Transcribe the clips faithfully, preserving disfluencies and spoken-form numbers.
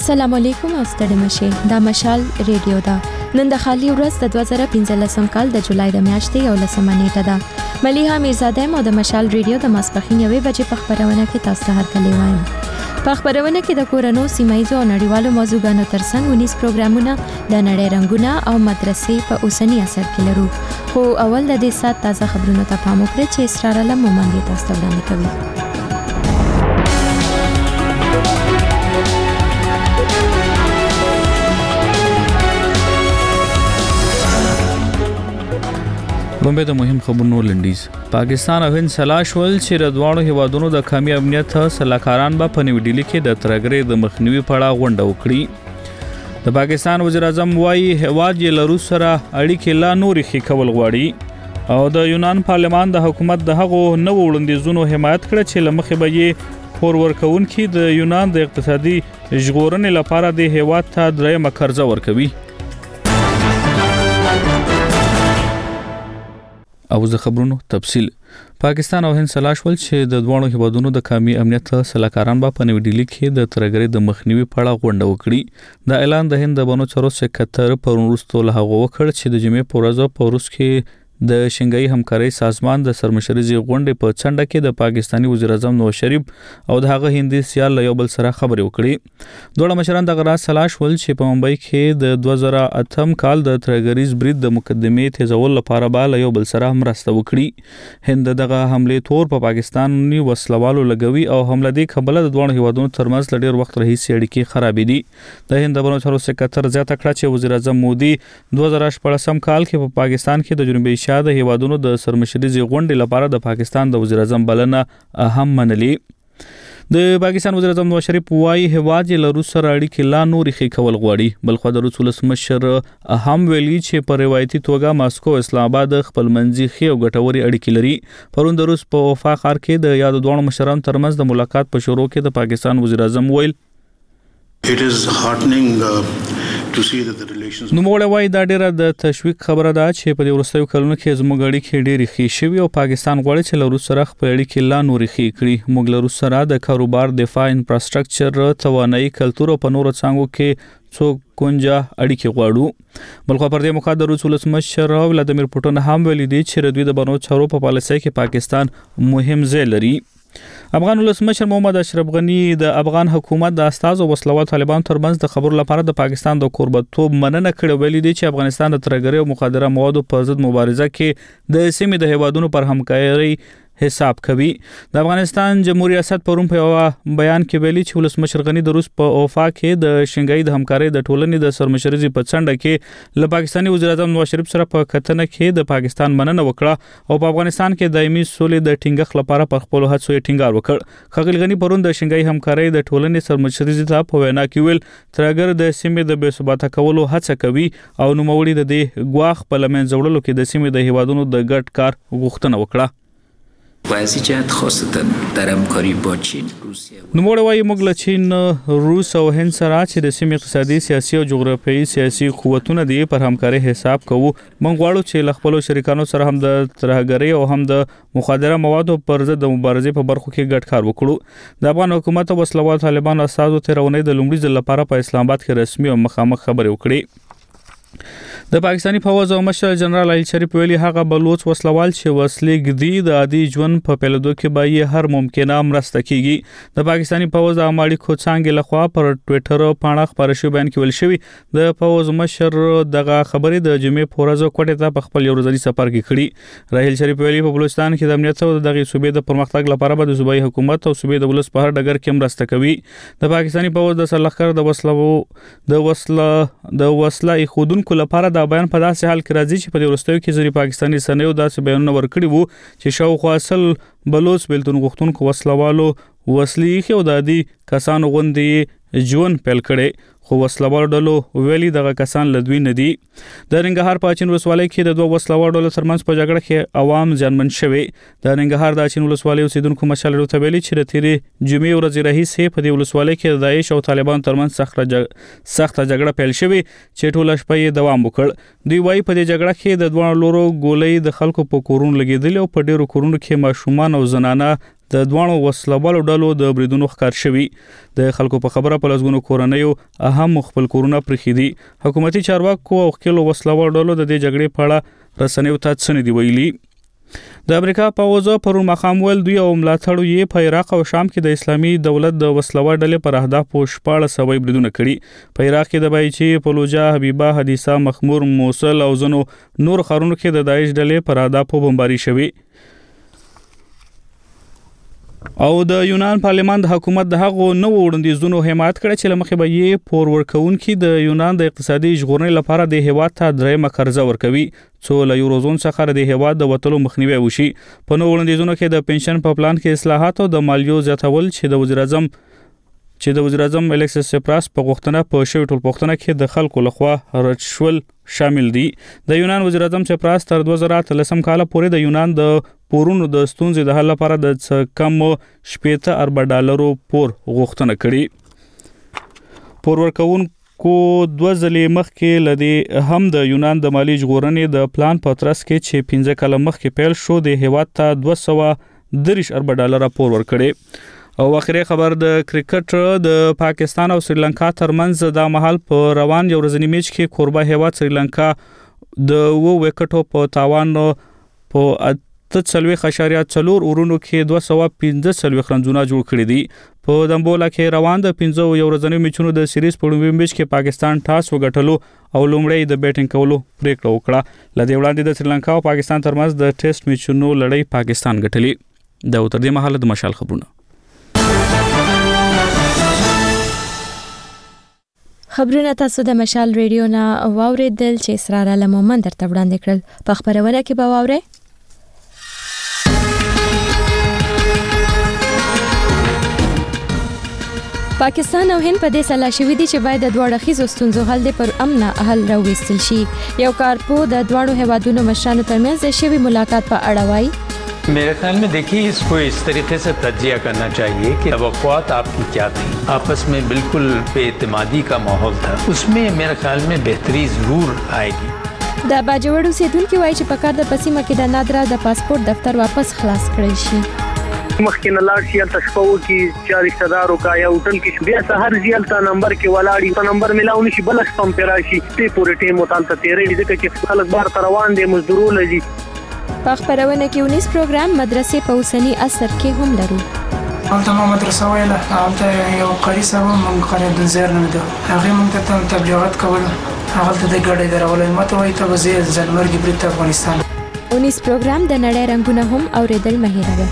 السلام علیکم او ستړي مشه دا مشال ریډیو دا نن د خالی ورځ د دوه زره پنځلسم کال د جولای د میاشتې یو لسمه نیټه ده. ملیحه میرزاده مو د مشال ریډیو د ماسپخین یوې بجې په خبرونه کې تاسو ته هرکلی وایم. په خبرونه کې د کورونو سیمایزو او نړیوالو موضوعګانو ترڅنګ ونیس پروګرامونه د نړۍ رنگونه او مدرسې په اوسنی اثر کې لرو. خو اول د دې سات تازه خبرونه ته پام وکړئ چې اسرار علم مومندې تاسو ته وړاندې کوي. بمبه د مهم خبرونو لنډیز. پاکستان او هند سلا شول چې د دوه هیوادونو د قومي امنیت سلاکاران به په نیو ډیلی کې د ترګرې د مخنیوي په اړه غونډه وکړي. د پاکستان وزیر اعظم وايي هیواد یې له روس سره اړیکې لا نورې ښې کول غواړي او د یونان پارلمان د حکومت د هغو نوو وړاندیزونو حمایت کړ چې له مخې به یې پور ورکوونکي د یونان د اقتصادي ژغورنې لپاره د هیواد ته درېیمه قرضه ورکوي. او زه خبرونو تفصیل. پاکستان او هند سلا شول چې د دوه هیوادونو د قومي امنیت سلاکاران به په نیو ډیلی کې د ترګرې د مخنیوي په اړه غونډه وکړي. دا اعلان د هند د بنو چارو سکرټر پرون وروسته له هغه وکړ چې د جمعې په ورځ په روس کې د شنګای همکاري سازمان د سرمشري غونډې په څنډه کې د پاکستاني وزیر اعظم نواز شریف او د هغه هندي سیال له یو بل سره خبرې وکړي. دوه مشران د غراس سلاش ول چې په ممبئی کې د دوه زره اتم کال د ترګریز برید د مقدمې تیزول لپاره به له یو بل سره مرسته وکړي. هند دغه حمله تور په پاکستاني وسلوالو لګوي او حمله دی قبل د دوه هیوادونو ترمنځ لډیر وخت راهیسې اړیکې خرابې دي. د هند بنو چارو سکرټر زیاته کړه چې وزیر اعظم مودي دوه زره شپږم کال کې په پاکستان کې د جنوبي ایشیا د هیوادونو د سرمشري غونډې لپاره د پاکستان د وزیر اعظم بلنه اهم منلي. د پاکستان وزیر اعظم نواز شریف وايي هیواد یې له روس سره اړیکې لا نورې ښې کول غواړي. بلخو د روس ولسمشر هم ویلي چې په روایتي توګه ماسکو اسلام آباد خپلمنځي ښې او ګټورې اړیکې لري. پرون د روس په وفا ښار کې د یادو دوه مشرانو ترمنځ د ملاقات په شروع کې د پاکستان وزیر اعظم ویل It is heartening uh, to see that the relations نو موږ وایي دا ډیره د تشویق خبره ده چې په دې وروستیو کلونو کې زموږ اړیکې ډېرې ښې شوي او پاکستان غواړي چې له روس سره خپل اړیکې لا نورې ښې کړي. موږ له روس سره د کاروبار، دفاع، انفراستراکچر، توانایي، کلتور او په نورو څانګو کې څو کونجه اړیکې غواړو. بلخو پر دې موخه د روس ولسمشر ولادیمیر پوټین هم ویلي دی چې دوی د بنو چارو په پالیسۍ کې پاکستان مهم ځای لري. افغان ولسمشر محمد اشرف غنی د افغان حکومت د استازو وسلوال طالبان ترمنځ د خبرو لپاره د پاکستان د کوربتوب مننه کړې. ویلي دی چې افغانستان د ترګرې او مخدره موادو پر ضد مبارزه کې د سیمې د هیوادونو پر همکاري حساب کوي. د افغانستان جمهوریت ریاست پرون په یو بیان کې ویلي چې ولسمشر غنی د روس په اوفا کې د شنګای د همکارۍ د ټولنې د سرمشري په څنډه کې له پاکستاني وزیر اعظم نواز شریف سره په کتنه کې د پاکستان مننه وکړه او په افغانستان کې دایمي سولې د ټینګښت لپاره په خپل هڅو یې ټینګار وکړ. خغل غنی پرون د شنګای همکارۍ د ټولنې سرمشري ته په وینا کې ویل ترګر د سیمې د بې ثباته کولو هڅه کوي او نو موړي د دې ګواخ په لمن زوړلو کې د سیمې د هیوادونو د ګډ کار غوښتنه وکړه. و از این جهت خاصتا در همکاری با چین، روسیه نو موږ وایي موږ له چین، روس او هند سره چې د سیمې اقتصادي، سیاسي او جغرافیایي سیاسي قوتونه دي پر همکاري حساب کوو. موږ غواړو چې له خپل شریکانو سره هم د ترهګرۍ او هم د مخدره موادو پر ضد د مبارزې په برخو کې ګډ کار وکړو. د افغان حکومت او وسلوال طالبان استازو تیرونې د لومړي ځل لپاره په اسلام آباد کې رسمي او مخامخ خبرې وکړي. د پاکستاني فوج او مشر جنرال علی شریف ویلي هغه بلوچ وسلوال چې وسلې ګدي د عادي ژوند په پیلدو کې به یې هر ممکنه مرسته کیږي. د پاکستاني فوج د اماړي کوڅانګ لخوا پر ټوئیټر پاڼه خبر شوی بیان کې ویل شوی د فوج مشر دغه خبرې د جمعې په ورځ کوټه ته په خپل یو ورځنی سفر کې کړي. راهیل شریف ویلي په بلوچستان کې د امنیت او دغه صوبې د پرمختګ لپاره به د صوبایي حکومت او صوبې د ولس په هر ډګر کې مرسته کوي. د پاکستاني فوج د سرلښکر د وسلو د وسله د وسله خودونکو لپاره دا بیان په داسې حال کې راځي چې په دې وروستیو کې ځینې پاکستاني رسنیو داسې بیانونه ورکړي وو چې شاوخوا سل بلوچ بیلتون غوښتونکو وسلوالو وسلې ایښې او د عادي کسانو غوندې ژوند پیل کړی. خو وسلوال ډلو ویلي دغه کسان له دوی نه دي. د ننګرهار په اچین ولسوالۍ کې د دوه وسلوال ډلو ترمنځ په جګړه کې عوام زیانمن شوي. د ننګرهار د اچین ولسوالۍ اوسیدونکو مشال ته ویلي چې د تیرې جمعې ورځې راهیسې په دې ولسوالۍ کې د داعش او طالبان ترمنځ سخته جګړه پیل شوې چې ټوله شپه یې دوام وکړ. دوی وايي په دې جګړه کې د دوه لورو ګولۍ د خلکو په کورونو لګېدلې او په ډېرو کورونو کې ماشومان او زنانه د دوانو وسلوالو ډلو د بریدونو ښکار شوي. د خلکو په خبره په لسګونو کورنیو اهم خپل کورونه پرېښي دي. حکومتي چارواکو او ښکېلو وسلوالو ډلو د دې جګړې په اړه رسنیو ته څه نه دي ویلي. د امریکا پوځ پرون ماښام ویل دوی او ملاتړو یې په عراق او شام کې د اسلامي دولت د وسلوال ډلې پر اهدافو شپاړس سوه بریدونه کړي. په عراق کې د بایچي، فلوجا، حبیبه، حدیثه، مخمور، موصل او ځینو نور ښارونو کې د داعش ډلې پر اهدافو بمباري شوي. او د یونان پارلمان د حکومت د هغو نوو وړاندیزونو حمایت کړی چې له مخې به یې پور ورکوونکي د یونان د اقتصادي ژغورنې لپاره د هیواد ته درېیمه قرضه ورکوي څو له یوروزون څخه د هیواد د وتلو مخنیوی وشي. په نوو وړاندیزونو کې د پنشن په پلان کې اصلاحات او د مالیو زیاتول چې د وزیر اعظم چې د وزیر اعظم الیکسیس سپراس په غوښتنه په شوی ټولپوښتنه کې د خلکو لخوا رد شول شامل دي. د یونان وزیر اعظم سپراس تر دوه زره اتلسم کال پورې د یونان د پورونو د ستونزې د حل لپاره د څه کم شپېته اربه ډالرو پور غوښتنه کړې. پور ورکوونکو دوه ځلې مخکې له دې هم د یونان د مالي ژغورنې د پلان په ترڅ کې چې پنځه کاله مخکې پیل شو د هیواد ته دوه سوه دېرش اربه ډالره پور ورکړي. او اخري خبر د کرکټ د پاکستان او سریلانکا ترمنځ د مهال په روان یو ورځنی میچ کې کوربه هیواد سریلانکا د وو وکټو په تاوان په اته څلوېښت اشاریه څلور اورونو کې دوه سوه پنځه څلوېښت رنزونه جوړ کړي دي. په دمبولا کې روان د پنځه یو ورځنیو میچونو د سیریز په لومړي میچ کې پاکستان ټاس وګټلو او لومړی د بیټینګ کولو پریکړه وکړه. له دې وړاندې د سریلانکا او پاکستان ترمنځ د ټیسټ میچونو لړۍ پاکستان ګټلې. د تر دې مهاله د مشال خبرونه خبرونه تاسو د مشال ریډیو نه واوریدل چې اسرار علم مومن درته وړاندې کړل. په خبرونه کې به واورئ پاکستان او هند په دې سلا شوې دي چې باید د دوه اړخیزو ستونزو حل د پر امن حل راوستل شي. یو کارپو د دوه هیوادونو مشرانو ترمنځ د شوی ملاقات په اړه وایي. मेरे ख्याल में देखिए इसको इस तरीके से तज्जिया करना चाहिए कि तवक्कुआत आपकी क्या थी. आपस में बिल्कुल बेइतमादी का माहौल था, उसमें मेरे ख्याल में बेहतरी ज़रूर आएगी. د باجوړ اوسیدونکو وایي چې په کار د پسیمه کې د نادره د پاسپورت دفتر واپس خلاص کړی شي. مخکې نه لاړ شي هلته شپه وکړي چې رشته دارو کا یا هوټل کې بیا سهار ځي هلته نمبر کې ولاړي په نمبر میلاو نشي بله شپه هم پرې راشي دې پورې ټیم ورته هلته تېروي ځکه چې خلک بار ته روان دي مزدورونه دي. په خبرونه کې ونیس پروګرام مدرسې په اوسني عصر کې هم لرو. هلته ما مدرسه ویله هلته یو قاري صاحب موږ قریب الزیر نه ده هغې موږ ته تبلیغات کول هغلته د ګاډۍ درولل ماته وایي ته به زه ځانمرګي برید ته افغانستان. ونیس پروګرام د نړۍ رنګونه هم اورېدل مه هېروئ.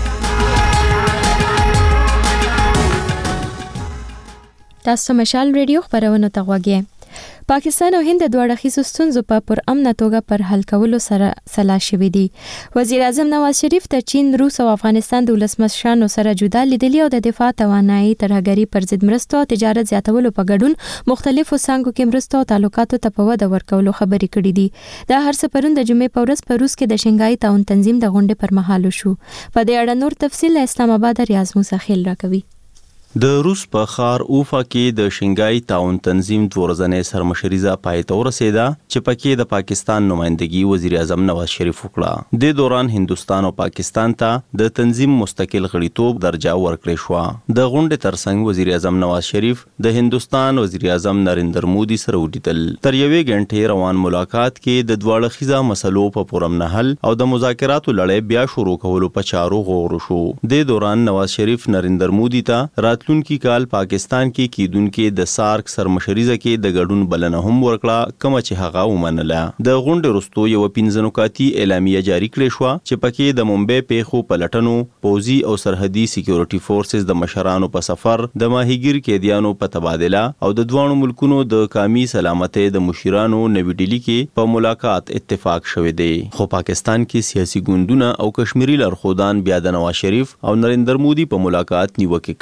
تاسو مشال ریډیو خبرونه ته غوږ یې. پاکستان او هند د دوه اړخیزو ستونزو په پر امنه توګه پر حل کولو سره سلا شوي دي. وزیر اعظم نواز شریف د چین، روس او افغانستان د ولسمشرانو سره جدا لیدلي او د دفاع توانایي ترهګري پر ضد مرستو او تجارت زیاتولو په ګډون مختلفو څانګو کې مرستو او تعلقاتو ته په وده ورکولو خبرې کړې دي. دا هر څه پرون د جمعې په ورځ په روس کې د شنګای تعاون تنظیم د غونډې پر مهال وشو. په دې اړه نور تفصیل اسلام آباد ریاض موسی خیل راکوي. د روس په ښار اوفا کې د شنګای تعاون تنظیم دوه ورځنۍ سرمشریزه پای ته ورسېده چې پکې د پاکستان نمائندګي وزیر اعظم نواز شریف وکړه. د دوران هندستان او پاکستان ته د تنظیم مستقل غړیتوب درجه ورکړې شو. د غونډې ترڅنګ وزیر اعظم نواز شریف د هندستان وزیر اعظم نریندر مودي سره ولیدل. تر یوې غنټې روان ملاقات کې د دوه اړخیزه مسلو په پوره حل او د مذاکراتو لړۍ بیا شروع کولو په چارو غور شو. د دوران نواز شریف نریندر مودي ته راتلونکي کال پاکستان کې کیدونکو د سارک سرمشریزه کې د ګډون بلنه هم ورکړه کوم چې هغه ومنله. د غونډې وروسته یو پنځه نکاتي اعلامیه جاری کړې شو چې پکې د ممبئی پیښو پلټنو، پوزي او سرحدي سکیورټي فورسز د مشرانو په سفر، د ماهیګیر قیدیانو په تبادله او د دوه ملکونو د قومي سلامتۍ د مشیرانو نوې ډیلی کې په ملاقات اتفاق شوی دی. خو پاکستان کې سیاسي ګوندونه او کشمیری لارښودان بیا د نواز شریف او نریندر مودي په ملاقات نیوکه کړي او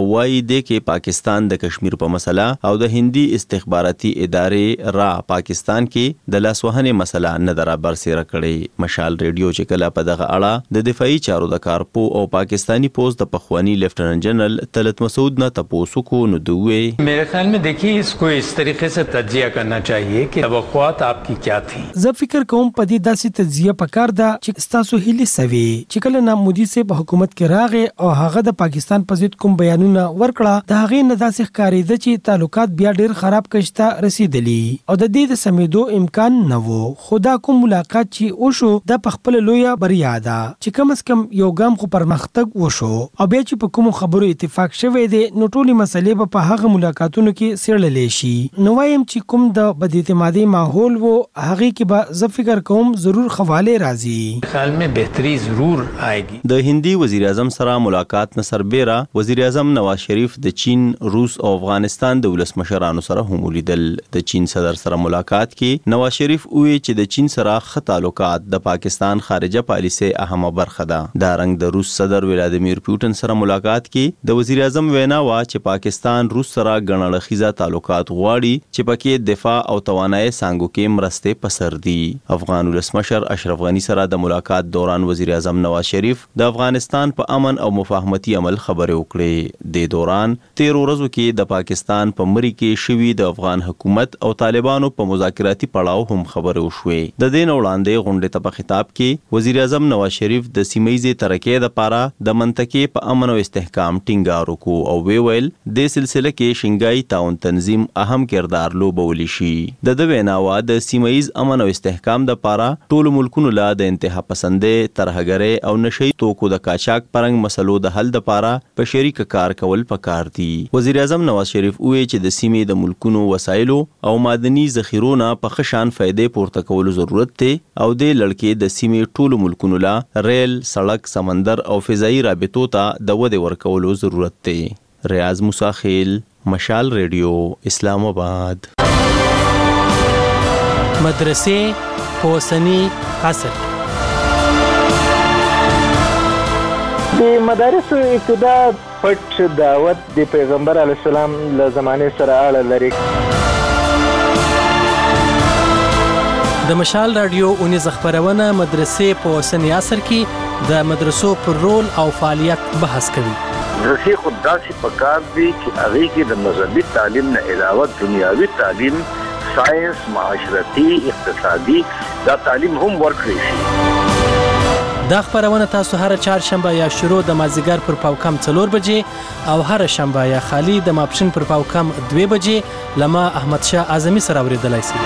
وایي د کې پاکستان د کشمیر په مسله او د هندي استخباراتي ادارې را پاکستان کې د لاسوهنې مسله نه درابر سره کړي. مشال ریډیو چې کله په دغه اړه د دفاعي چارو د کارپو او پاکستانی پوز د پخوانی لیفټننټ جنرال طلعت مسعود نه تاسو کو نو دوی मेरे ख्याल में देखिए इसको इस तरीके से तज्जिया करना चाहिए कि तवक्कुआत आपकी क्या थी. زه فکر کوم په دې داسې تجزیه پکار ده چې تاسو هلي سوي چې کله نام مودي سه په حکومت کې راغې او هغه د پاکستان په ضد کوم بیانونه ورکړه د هغه نه داسې ښکارېده چې تعلقات بیا ډېر خراب کشته رسیدلی او د دې د سمیدو امکان نه وو. خدا کوم ملاقات چې وشو د خپل لویه بریا ده چې کم از کم یو ګام خو پرمختګ وشو او بیا چې په کوم خبرو اتفاق شوه دی نو ټولې مسلې په هغه ملاقاتونو کې سیړلې شي. نو وایم چې کوم د بد اعتمادي ماحول وو هغه کې به زه فکر کوم ضرور خواله راځي. خیال में बेहतरी जरूर आएगी. د هندي وزیر اعظم سره ملاقات نه سربېره وزیر اعظم نواز شریف د چین، روس او افغانستان د ولسمشرانو سره هم ولیدل. د چین صدر سره ملاقات کې نواز شریف وی چې د چین سره ښه تعلقات د پاکستان خارجه پالیسي اهمه برخه ده. دا رنګ د روس صدر ولادیمیر پوتین سره ملاقات کې د وزیر اعظم وینا وا چې پاکستان روس سره ګڼړخیزه تعلقات غواړي چې پکې دفاع او توانایي څنګه کې مرسته پسر دي. افغان ولسمشر اشرف غنی سره د ملاقات دوران وزیر اعظم نواز شریف د افغانستان په امن او مفاهمتي عمل خبرې وکړې. د دوران تیر ورځو کې د پاکستان په مری کې شوی د افغان حکومت او طالبانو په مذاکراتي پړاو هم خبرې وشوې. د دین وړاندې غونډې ته په خطاب کې وزیر اعظم نواز شریف د سیمایي ترقۍ لپاره د منطقې په امن او استحکام ټینګار وکړ او وی ویل د سلسله کې شنګای تعاون تنظیم اهم کردار لوبولی شي. د د ویناوا د سیمایي امن او استحکام د لپاره ټول ملکونو لا د انتها پسندې ترهګرۍ او نشي توکو د قاچاق پرنګ مسلو د حل لپاره په شریک کار کول پکار دي. وزیر اعظم نواز شریف وی چې د سیمې د ملکونو وسایلو او معدني ذخیرونو په خشان فائدې پورته کول ضرورت دی او د لړکې د سیمې ټول ملکونو لا ریل، سړک، سمندر او فضائي رابطو ته د ودې ورکولو ضرورت دی. ریاض موسی خیل، مشال ریډیو، اسلام آباد. مدرسې په اوسني عصر د مدارسو ابتدا پټ دعوت د پیغمبر علیه السلام له زمانې سره اړه لري. د مشال رادیو اونیز خبرونه مدرسې په اوسني عصر کې د مدرسو پر رول او فعالیت بحث کوي. مدرسې خود داسې پکار دي چې هغې کې د مذهبي تعلیم نه علاوه دنیاوي تعلیم، ساينس، معاشرتي، اقتصادي دا تعلیم هم ورکړي شي. دا خبرونه تاسو هر چهارشنبه یا شروع د مازیګر پر پاوکم څلور بجې او هر شنبه یا خالی د ماپښین پر پاوکم دوه بجې لما احمد شاه اعظمي سره اوریدلای شئ.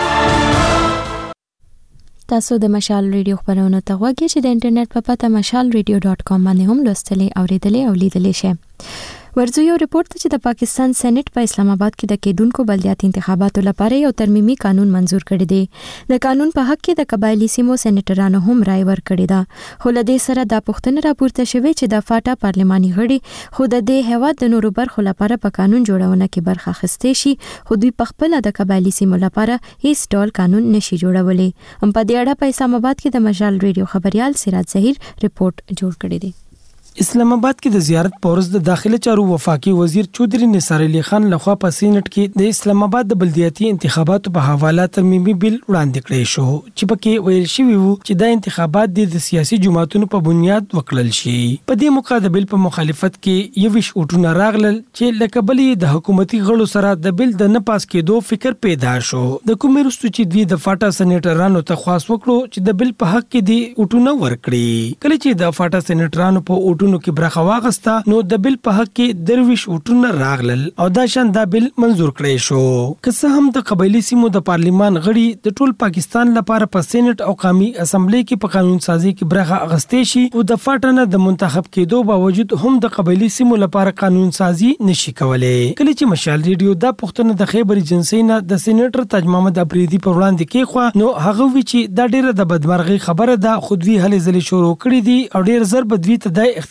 تاسو د مشال ریډیو خبرونه ته غوږی چې د انټرنیټ په پته مشال ریډیو ډاټ کام باندې هم لوستلی اوریدلی او لیدلی شئ. ورځو یو ریپورت چې د پاکستان سېنات په اسلام آباد کې د کېدونکو بلدیاتي انتخاباتو لپاره یو ترمیمي قانون منزور کړی دی. د قانون په حق کې د قبایلی سیمو سېنیټرانو هم رائے ورکړې ده. خو له دې سره دا پوښتنه راپورته شوې چې د فاټا پارلماني غړي خو د دې هیواد د نورو برخو لپاره په قانون جوړونه کې برخه اخیستې شي خو دوی په خپل د قبایلی سیمو لپاره هیڅ ډول قانون نشي جوړولی. هم په دې اړه په اسلام آباد کې د مشال ریډیو خبريال سراج ظهیر ریپورت جوړ کړی دی. اسلام آباد کې د زیارت پورز د داخله چارو وفاقي وزیر چودري نثار علي خان لخوا په سینټ کې د اسلام آباد د بلدیاتي انتخاباتو په حواله ترمیمي بل وړاندې کړی شو چې پکې ویل شوی وو چې دا انتخابات د سیاسي جماعتونو په بنیاد وکړل شي. په دې مقابل په مخالفت کې یو ویش اوټونه راغلل چې لکه بلې د حکومتي غړو سره د بل د نه پاس کېدو فکر پیدا شو. د کومې رستو چې دوی د فاټا سېنیټرانو ته خواست وکړو چې د بل په حق کې دی اوټونه ورکړي. کله چې د فاټا سېنیټرانو په اوټونو کې برخه واغسته نو د بل په حق کې درویش اوټونه راغلل او دا شان دا بل منزور کړی شو. که څه هم د قبایلی سیمو د پارلیمان غړي د ټول پاکستان لپاره په سېنات او قومي اسمبلی کې په قانون سازي کې برخه اغستې شي او د فاټنه د منتخب کېدو باوجود هم د قبایلی سیمو لپاره قانون سازي نشي کولای. کله چې مشال ریډیو دا پښتنه د خیبر ایجنسی نه د سېنیټر تاج محمد افریدي په وړاندې کې خو نو هغه وی چې دا ډیره د بدمرغي خبره ده خو دوی هلې ځلې شروع کړې دي او ډیر زر بدوی ته د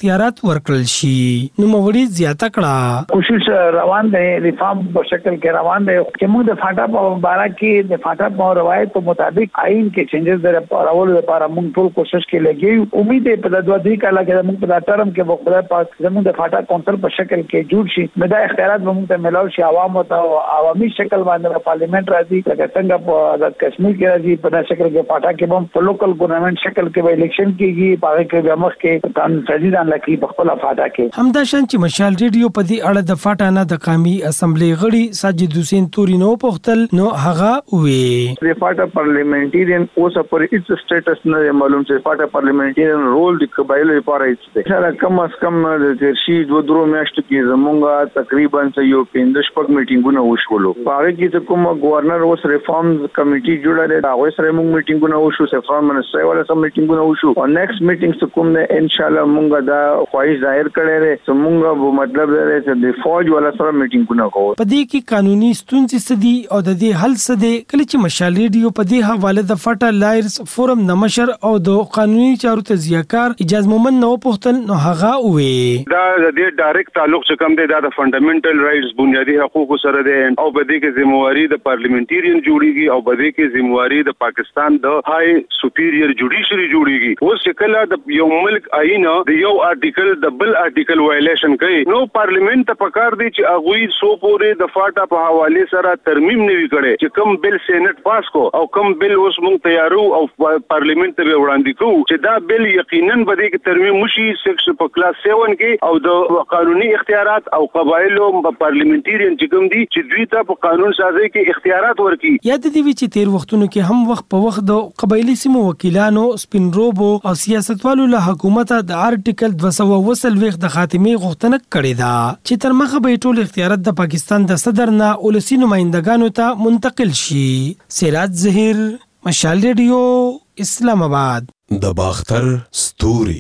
اختیارات ورکړل شي. نو موري زیاته کړه کوشش روان دی ریفارم په شکل کې روان دی چې موږ د فاټا په بارا کې د فاټا په روایت په مطابق آئین کې چینجز راوړلو لپاره موږ ټول کوشش کې لګیو. امید دی په دوه درې کاله کې موږ په ټرم کې په خدای پاک زموږ د فاټا کونسل په شکل کې جوړ شي. مدا اختیارات موږ ته ملاو شي عوام او عوامي شکل باندې پارلیمنت راځي لکه څنګه په آزاد کشمیر کې راځي په داسې شکل کې فاټا کې هم په لوکل ګورنمنت شکل کې به الیکشن کېږي پاره کې به مخ کې قانون سازیدان لکه په خپل فاټا کې. همدا شان چې مشال ریډیو په دې اړه د فاټا نه د قومي اسمبلی غړي ساجد حسین توري نو پختل نو هغه وی د فاټا پارلیمنټریان اوسه پر هیڅ سټیټس نه معلوم چې فاټا پارلیمنټریان رول د قبایلو لپاره هیڅ دی. سره کم از کم د ترشي دوه درو میاشتو کې زمونږه تقریبا یو پنځه شپږ میټینګونه وشولو. هغه کې کوم گورنر اوس ریفارم کمیټي جوړه ده هغه سره موږ میټینګونه وشو سفران منسټر ولا سم میټینګونه وشو او نیکسټ میټینګ کوم نه ان شاء الله موږ دا خواهش ظاهر کړی دی چې موږ به مطلب دی چې د فوج ولا سره میټینګونه کوو. په دې کې قانوني ستونزې سدي او د دې حل سدي کله چې مشال ریډیو په دې حواله د فاټا لایرز فورم نمشر او د قانوني چارو تزیاکار اجازه مومن نو پختل نو هغه وې دا د دې ډایرکټ تعلق څه کم دی دا د فندامنټل رائټس بنیادی حقوق سره دی او په دې کې ذمہواری د پارلیمنټریان جوړیږي او په دې کې ذمہواری د پاکستان د های سپیریئر جوډیشری جوړیږي. اوس کله د یو ملک آئین د یو آرټیکل د بل آرټیکل وایلیشن کوي نو پارلیمنت ته پکار دی چې هغه سو پورې د فاټا په حواله سره ترمیم نه وی کړي چې کوم بل سېنات پاس کو او کوم بل اوس مونږ تیارو او پارلیمنت ته وړاندې کوو چې دا بل یقینا به دې ترمیم مشي سیکس په کلاس سیون کې او د قانوني اختیارات او قبایلو په پارلیمنټریان چې کوم دي چې دوی ته په قانون سازي کې اختیارات ورکړي. یاد دی چې تیر وختونو کې هم وخت په وخت د قبایلی سیمو وکیلانو سپین روبو او سیاستوالو له حکومت د آرټیکل دوه سوه وسلويخ د خاتمه غوښتنه کړې ده چې تر مخه به ټول اختیارات د پاکستان د صدر نه ولسی نمائندګانو ته منتقل شي. سراج ظهیر مشال ریډیو اسلام آباد. د باختر ستوري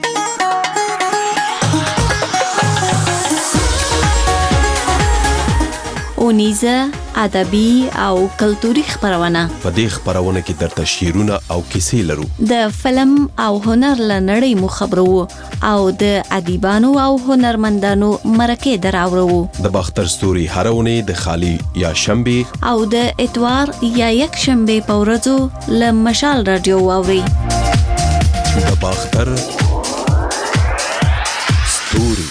اونیزه ادبي او کلتوري خبرونه. په دې خبرونه کې درته شعرونه او کیسې لرو. د فلم او هنر لنړۍ مو خبرو او د ادیبانو او هنرمندانو مرکه دراوړو. د باختر ستوري هرونه د خالی یا شنبه او د اتوار یا یک شنبه په ورځو ل مشال رادیو واوري. د باختر ستوري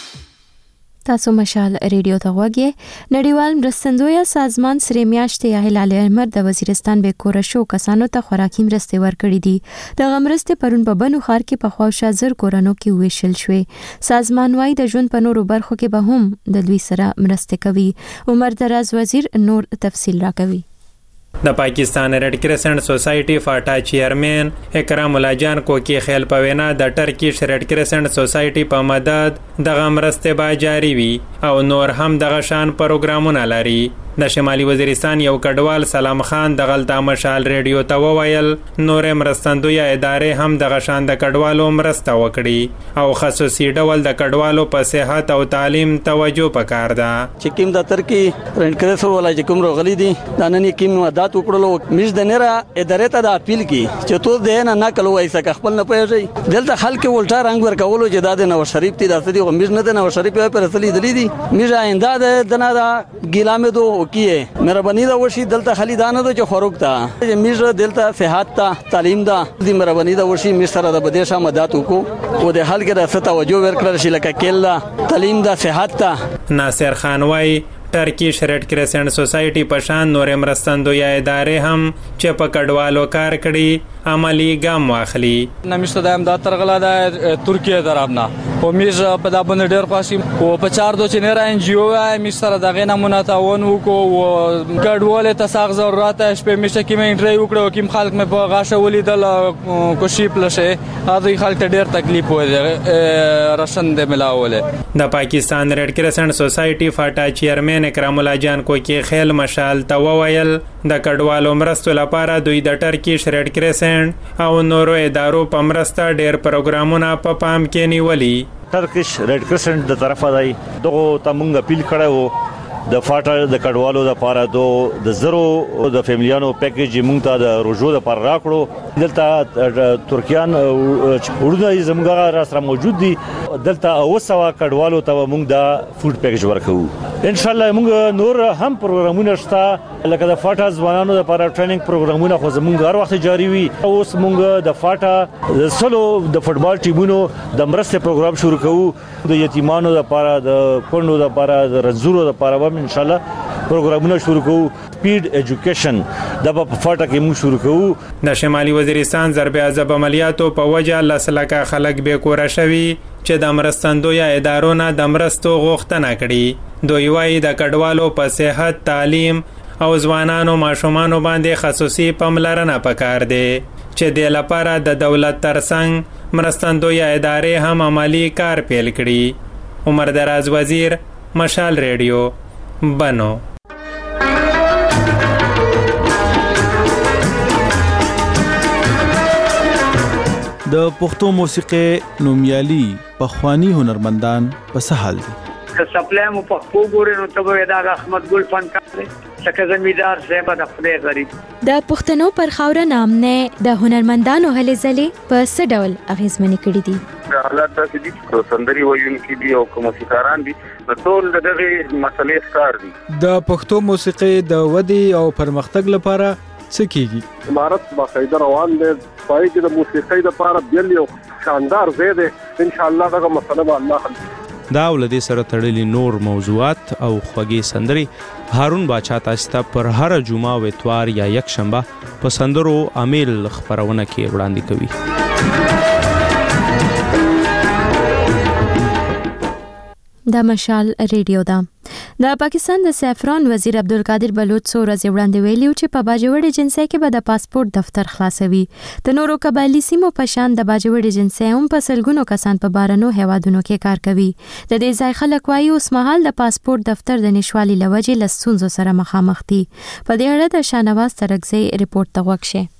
تاسو مشال ریډیو ته غوږی. نړیوال مرستندوی سازمان سری میاشتې یا هلال احمر د وزیرستان به کورشو کسانو ته خوراکي مرستې ورکړې دي. د غمرستې پرون په بنو خار کې په خواوشا زر کورونو کې ویشل شوې. سازمان وايي د ژوند په نورو برخو کې به هم د دوی سره مرستې کوي. عمر دراز وزیر نور تفصیل راکوي. د پاکستان ریډ کرسنټ سوسایټي فاټا چیرمن اکرام الله جان کوکی خیل پوینا د ټرکیش ریډ کرسنټ سوسایټي په مدد د غمرسته با جاری وي او نور هم د غشان پروګرامونه لري. د شمالي وزیرستان یو کډوال سلام خان د غلطه مشال ریډیو ته وویل نور مرستندوی ادارې هم د غشان د کډوالو مرسته وکړي او خصوصي ډول د کډوالو په صحت او تعلیم توجه پکار ده. چې کوم د ترکی رنټ کرسو ولا چې کوم روغلی دي د نن کوم عادت وکړلو مش د نره ادارې ته د اپیل کی چې تو د نه نقل وای سکه خپل نه پېږي دلته خلک ولټا رنگ ورکولو چې د نو شریف تی د سدي مش نه د نو شریف په رسلي دلی دي مش آینده د نه دا ګیلامه دو کیه مهرباني دا وشي دلته خلیدانه د خوروک ته میژه دلته صحت ته تعلیم دا د مهرباني دا وشي می سره د بدیشه مدد وکړو او د حل کې د توجه ورکړل شي لکه کله تعلیم دا صحت ته. ناصر خان وای ټرکیش ریډ کرسنټ سوسایټي په شان نور مرستندوی ادارې هم چې په کډوالو کار کړي عملی ګام واخلي. نمیشته د امداد ترغلا د ترکیه طرفنا او میز په د باندې ډېر خواشي او په چار دو چې نه را ان جی او آی می سره د غینه مناتاون وکړو او کډوال ته ساغ ضرورت شپه میشه کې مې انټری وکړو کوم خلک مې په غاښه ولیدل کوشي پلشه هغه خلک ته ډېر تکلیف وې راشن د ملاوله. د پاکستان ریډ کرسنټ سوسایټي فاټا چیرمن اکرام الله جان کوکی خیل مشال ته وویل د کډوالو مرستو لپاره دوی د ټرکیش ریډ کرسنټ او نورو ادارو په مرسته ډېر پروګرامونه په پا پام کې نیولي. ټرکیش ریډ کرسنټ د طرفه دی دغه ته مونږ اپیل کړو د فاټا د کډوالو لپاره د زرو د فیملیانو پیکیج موږ ته د روجو لپاره راکړو. دلته ترکیان ورونه زموږه را سره موجود دي. دلته اوسه کډوالو ته موږ د فود پیکیج ورکو. ان شاء الله موږ نور هم پروګرامونه شته لکه د فاټا ځوانانو لپاره ټریننګ پروګرامونه خو زموږ هر وخت جاری وي. اوس موږ د فاټا د سلو د فوتبال ټیمونو د مرسته پروګرام شروع کوو د یتیمانو لپاره د کونډو لپاره د رنځورو لپاره هم ان شاء الله پروګرامونه شروع کوو. سپیډ ایجوکیشن د په فاټا کې موږ شروع کوو. د شمالي وزیرستان ضرب عذاب عملیاتو په وجه لسلکه خلک به کور شوي چې د مرستندوی ادارو نه د مرستو غوښتنه کړي. دوی وايي د کډوالو په صحت، تعلیم او ځوانانو ماشومانو باندې خصوصي پاملرنه پکار دی چې د لپاره د دولت ترڅنګ مرستندوی ادارې هم عملی کار پیل کړي. عمر دراز وزیر، مشال ریډیو، بنو. د پښتو موسیقي نومیالي پخوانی هنرمندان په سهال دي. که سپلای مو پښتو ګورې نو ته به دا احمد ګل فنکار دی څنګه زمیدار صاحب د خدای غریب. د پښتنو پر خاوره نامنه د هنرمندانو هلې ځلې په څه ډول اغیزمنې کړي دي؟ حالات داسې دي چې سندري وایونکي دي او موسیقاران دي ټول دغه مسلې ښکار دي. د پښتو موسیقي د ودی او پرمختګ لپاره څه کیږي؟ امارت باقاعده روان دي پای کې د موسیقۍ لپاره بیل یو شاندار ځای دی. ان شاء الله دغه مسله به الله حل دا ولدي سره تړلي نور موضوعات او خوږی سندري هارون باچا تاسو ته پر هر جمعه او اتوار یا یک شنبه په سندرو امیل خبرونه کې وړاندې کوي. د مشال ریډیو دا د پاکستان د سیفران وزیر عبدالقادر بلوچ څو ورځې وړاندې ویلي چې په باجوړ ایجنسی کې به د پاسپورت دفتر خلاصوي. د نورو قبایلی سیمو په شان د باجوړ ایجنسی هم په سلګونو کسان په بارنو هیوادونو کې کار کوي. د دې ځای خلک وایي اوس مهال د پاسپورت دفتر د نشوالي لوجې له ستونزو سره مخامخ دي. په دې اړه د شاهنواز ترکزی ریپورت ته غوږ شئ.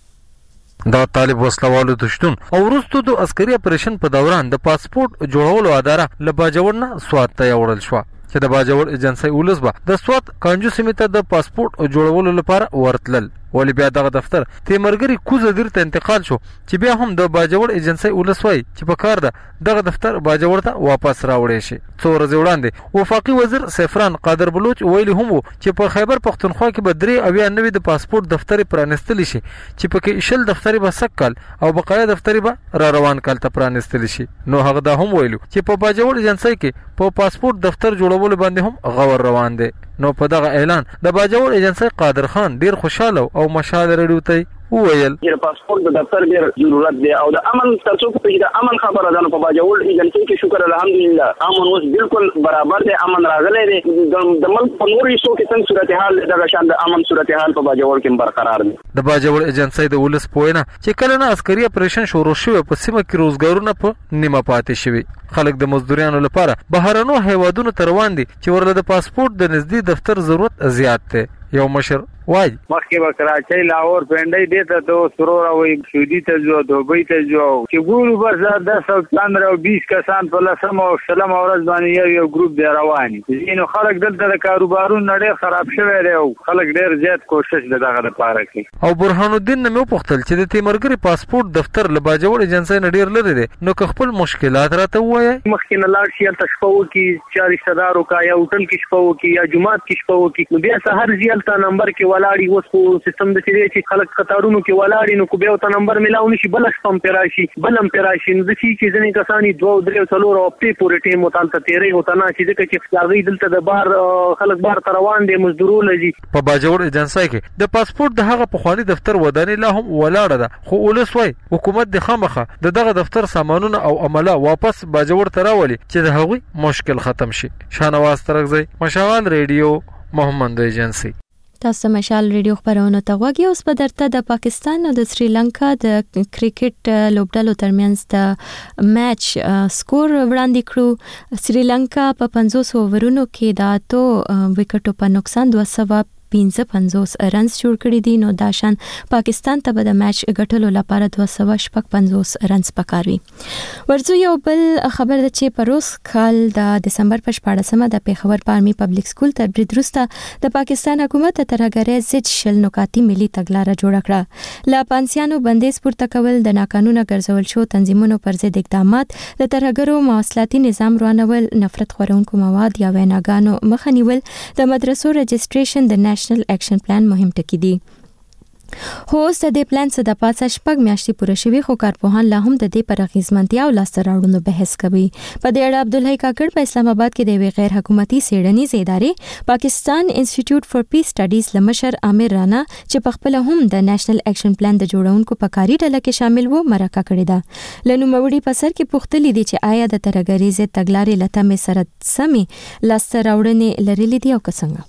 دا طالب وسلوالو دشتون او وروسته د عسکري اپریشن په دوران د پاسپورت جوړولو اداره له باجوړ نه سوات ته وړل شو چې د باجوړ ایجنسی ولس به د سوات کانجو سیمه ته د پاسپورت جوړولو لپاره ورتلل. ولی بیا دغه دفتر تیمرګری کوزه دیر ته انتقال شو چې بیا هم د باجوړ ایجنسی ولس وای چې په کار ده دغه دفتر باجوړ ته واپس راوړی شي. څو ورځې وړاندې وفاقي وزیر سیفران قادر بلوچ ویلي هم چې په خیبر پختونخوا کې به درې اویا نوي د پاسپورت دفتر پرانستلی شي چې پکې شل دفتر به سکل او بقایا دفتر به را روان کال ته پرانستلی شي. نو هغه دا هم ویلو چې په باجوړ ایجنسی کې په پاسپورت دفتر جوړولو باندې هم غور روان دی. نو په دغه اعلان د باجوړ ایجنسی قادر خان ډیر خوشاله او مشال ریډیو ته وویل چې پاسپورت د دفتر ډیر ضرورت دی او د امن ترڅو په د امن خبره ده. په باجوړ ایجنسی کې شکر الحمدلله امن اوس بالکل برابر دی، امن راغلی دی. د ملک په نورو حصو کې څنګه صورتحال دغه شان د امن صورتحال په باجوړ کې برقرار دی. د باجوړ ایجنسی د ولس پوینه چې کله نه عسکري اپریشن شروع شوی په سیمه کې روزګارونه په نیمه پاتې شوی. خلک د مزدوریانو لپاره بهرنو هیوادونو ته روان دي چې ورله د پاسپورت د نږدې دفتر ضرورت زیات دی. یو مشر وای مخکې به کراچۍ، لاهور، پنډۍ دې ته ته سرور او سعودي ته ځو، دوبۍ ته ځو چې ګورو بس دس او پندره او بیس کسان په لسم او شلم ورځ باندې یو یو ګروپ دی روان دي. ځینو خلک دلته د کاروبارونو ډېر خراب شوی دی او خلک ډېر زیات کوشش د دغه لپاره کوي. او برهان الدین نه مې وپوښتل چې د تیمرګری پاسپورت دفتر له باجوړ ایجنسی نه ډېر لري دی نو که خپل مشکلات راته ووایي. مخکې نه لاړ شي هلته شپه وکړي، چا رشته دار وکړه یا هوټل کې شپه وکړي یا جومات کې شپه وکړي، نو بیا سهار ځي هلته نمبر کې ولاړي. اوس خو سیستم داسې دی چې خلک قطارونو کې ولاړي نو که بیا ورته نمبر میلاو نه شي بله شپه هم پرې راشي بل هم پرې راشي. نو داسې چې ځینې کسان یې دوه او درې او څلور او هفتې پورې ټایم ورته هلته تېروي ورته نه چې ځکه چې هغوی دلته د بار خلک بار ته روان دي مزدورونه دي. په باجوړ ایجنسی کې د پاسپورت د هغه پخواني دفتر ودانۍ لا هم ولاړه ده خو ولس وایي حکومت د خامخه د دغه دفتر سامانونه او عمله واپس باجوړ ته راولي چې د هغوی مشکل ختم شي. شاهنواز ترکزی، مشال ریډیو، محمد ایجنسی. تاسو مشال ریډیو خبرونه ته غوږی. اوس په درته د پاکستان او د سریلانکا د کرکټ لوبډلو ترمنځ د میچ سکور وړاندې کړو. سریلانکا په پنځوس اوورونو کې د اتو وکټو په نقصان دوه سوه پنځه پنځوس رنز جوړ کړي دي. نو دا شان پاکستان ته به د میچ ګټلو لپاره دوه سوه شپږ پنځوس رنز پکار وي. ورځو یو بل خبر ده چې پروس کال د دسمبر په شپاړسمه د پیښور پارمي پبلک سکول تر برید وروسته د پاکستان حکومت ترهګرۍ ضد شل نکاتي ملي تګلاره جوړه کړه. لا پانسیانو بندیز پورته کول، د ناقانونه ګرځول شو تنظیمونو پر ضد اقدامات، د ترهګرو مواصلاتي نظام روانول، نفرت خورونکو مواد یا ویناګانو مخه نیول، د مدرسو رجسټریشن د نېشنل اکشن پلان مهم ټکي دي. هو اوس د دې پلان څخه د پاسه شپږ میاشتې پوره شوي، خو کارپوهان لا هم د دې پر اغیزمنتیا او لاسته راوړنو بحث کوي. په دې اړه عبدالحی کاکړ په اسلام آباد کې د یوې غیر حکومتي څېړنیزې ادارې پاکستان انسټیټیوټ فار پیس سټډیز له مشر عامر رانا چې په خپله هم د نېشنل اکشن پلان د جوړونکو په کاري ډله کې شامل وو مرکه کړې ده. له نوموړي په سر کې پوښتلي دي چې آیا د ترهګرۍ ضد تګلارې له تمې سره سمې لاسته راوړنې لرلې دي او که څنګه؟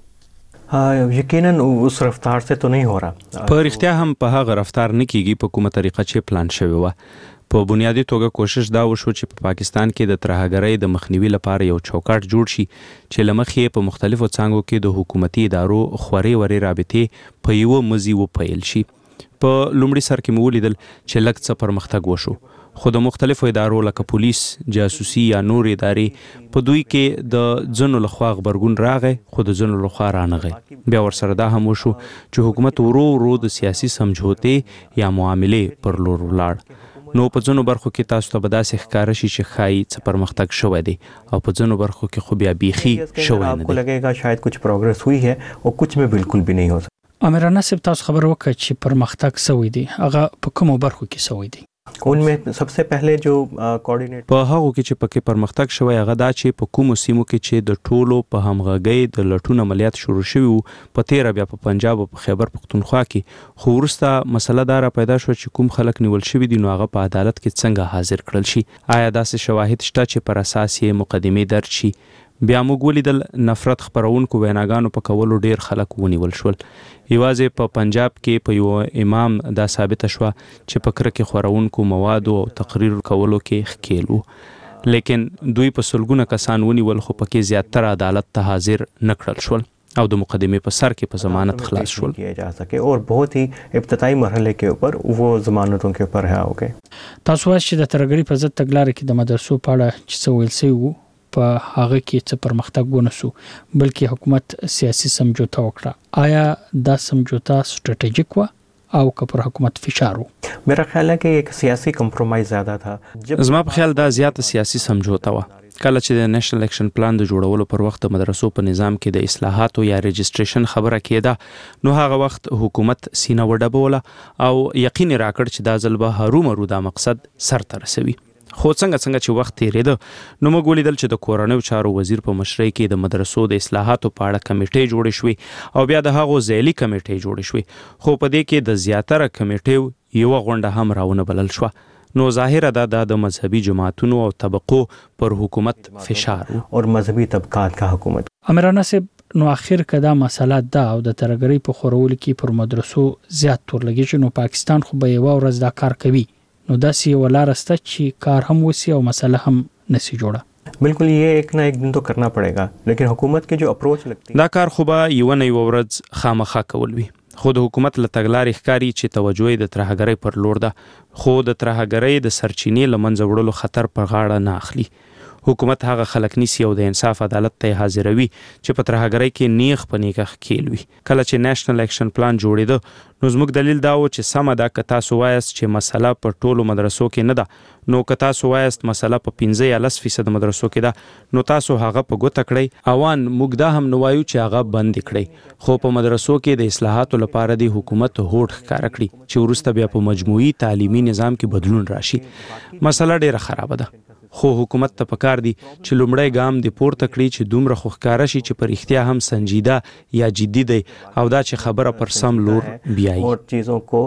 یقینا اوس رفتار سے تو نہیں ہو رہا. په رښتیا هم په هغه رفتار نه کیږي په کومه طریقه چې پلان شوی و. په بنیادی توګه کوشش دا وشو چې په پاکستان کې د ترهګرۍ د مخنیوي لپاره یو چوکاټ جوړ شي چې لمخې په مختلفو څانګو کې د حکومتي ادارو خوري وري رابطې په یو مزي و پیل شي. په لومړي سر کې مولیدل چې لږ څه پرمختګ وشو، خو د مختلفو ادارو لکه پولیس، جاسوسي یا نور ادارې په دوی کې د ځنو لخوا خبرګون راغی، خو د ځنو لخوا رانغی. بیا ورسره دا هم وشو چې حکومت ورو ورو د سیاسي سمجھوتې یا معاملې پر لور ولاړ. نو په ځنو برخو کې تاسو ته به داسې ښکاره شي چې ښایي څه پرمختګ شوی دی، او په ځنو برخو کې خو بیا بیخي شوی نه دی. आपको लगेगा शायद कुछ प्रोग्रेस हुई है और कुछ में बिल्कुल भी नहीं हो सकता. امیرانه صاحب تاسو خبر وکړه چې پرمختګ سوی دی، هغه په کومو برخو کې سوی دی؟ उनमें सबसे पहले जो कोऑर्डिनेट په هغه کې چې پکې پرمختګ شوی هغه دا چې په کومو سیمو کې چې د ټولو په همغږۍ د لټون عملیات شروع شوي وو، په تیره بیا په پنجاب او په خیبر پختونخوا کې، خو وروسته مسله دا را پیدا شوه چې کوم خلک نیول شوي دي نو هغه په عدالت کې څنګه حاضر کړل شي. آیا داسې شواهد شته چې پر اساس یې مقدمې درج شي؟ بیا موږ ولیدل نفرت خپرونکو ویناګانو په کولو ډیر خلک ونیول شول. یوازې په پنجاب کې په یو امام دا ثابته شوه چې په کرکې خورونکو موادو او تقریر کولو کې ښکیل وو، لیکن دوی په سلګونه کسان ونیول، خو پکې زیاتره عدالت ته حاضر نه کړل شول او د مقدمې په سر کې په ضمانت خلاص شول. اور بہت ہی ابتدائی مرحلے کے اوپر وہ ضمانتوں کے اوپر رہا ہو گئے. تاسو وایئ چې د ترهګرۍ په ضد تګلارې کې د مدرسو په اړه چې څه ویل شوي وو په هغه کې څه پرمختګ ونه سو، بلکې حکومت سیاسي سمجھوتا وکړه. آیا دا سمجھوتا سټریټیجیک و او که پر حکومت فشار و؟ میرا خیال ہے کہ ایک سیاسی کمپرومایز زیادہ تھا. زما په خیال دا زیاته سیاسي سمجھوتا و. کله چې د نېشنل اکشن پلان د جوړولو پر وخت د مدرسو په نظام کې د اصلاحاتو یا رجسټریشن خبره کېده، نو هغه وخت حکومت سینه وډبوله او یقین راکړ چې دا ځل به هرومرو دا مقصد سرته رسوي. خو څنګه څنګه چې وخت تیریده نو موږ ولیدل چې د کورنیو چارو وزیر په مشرۍ کې د مدرسو د اصلاحاتو په اړه کمیټې جوړې شوې او بیا د هغو ځایلي کمیټې جوړې شوې، خو په دې کې د زیاتره کمیټیو یوه غونډه هم راونه بلل شوه. نو ظاهره دا د مذهبي جماعتونو او طبقو پر حکومت فشار و اور مذهبي طبقات کا حکومت. امیرانه صاحب نو اخر کدا مسله دا او د ترهګرۍ په خورولو کې پر مدرسو زیات تور لګي، نو پاکستان خو به یو ورځ دا کار کوي، نو داسې یو لار سته چې کار هم وسی او مسله هم نسی جوړه. بالکل یہ ایک نہ ایک دن تو کرنا پڑے گا، لیکن حکومت کے جو اپروچ لگتی دا کار خو به یو نه یو ورځ خامخا کول وي. خو د حکومت له تګلارې ښکاري چې توجه یې د ترهګرۍ پر لور ده، خو د ترهګرۍ د سرچینې له منځه وړلو خطر پر غاړه نه اخلي. حکومت هغه خلک نیسي او د انصاف عدالت ته حاضروي چې په ترهګرۍ کې نیغ په نیغه ښکیل وي. کله چې نېشنل اکشن پلان جوړېده نو زموږ دلیل دا و چې سمه ده که تاسو وایاست چې مسله په ټولو مدرسو کې نه ده، نو که تاسو وایاست مسله په پنځه یا لس فیصد مدرسو کې ده، نو تاسو هغه په ګوته کړئ. اوان موږ دا هم نه وایو چې هغه بند کړئ، خو په مدرسو کې د اصلاحاتو لپاره د حکومت هوډ ښکاره کړي چې وروسته بیا په مجموعي تعلیمي نظام کې بدلون راشي. مسله ډیره خرابه ده، خو حکومت ته پکار دی چې لومړی ګام دی پورته کړي چې دومره خو ښکاره شي چې پر اختیا هم سنجیده یا جدي دی او دا چې خبره پر سم لور بیایي اور چیزوں کو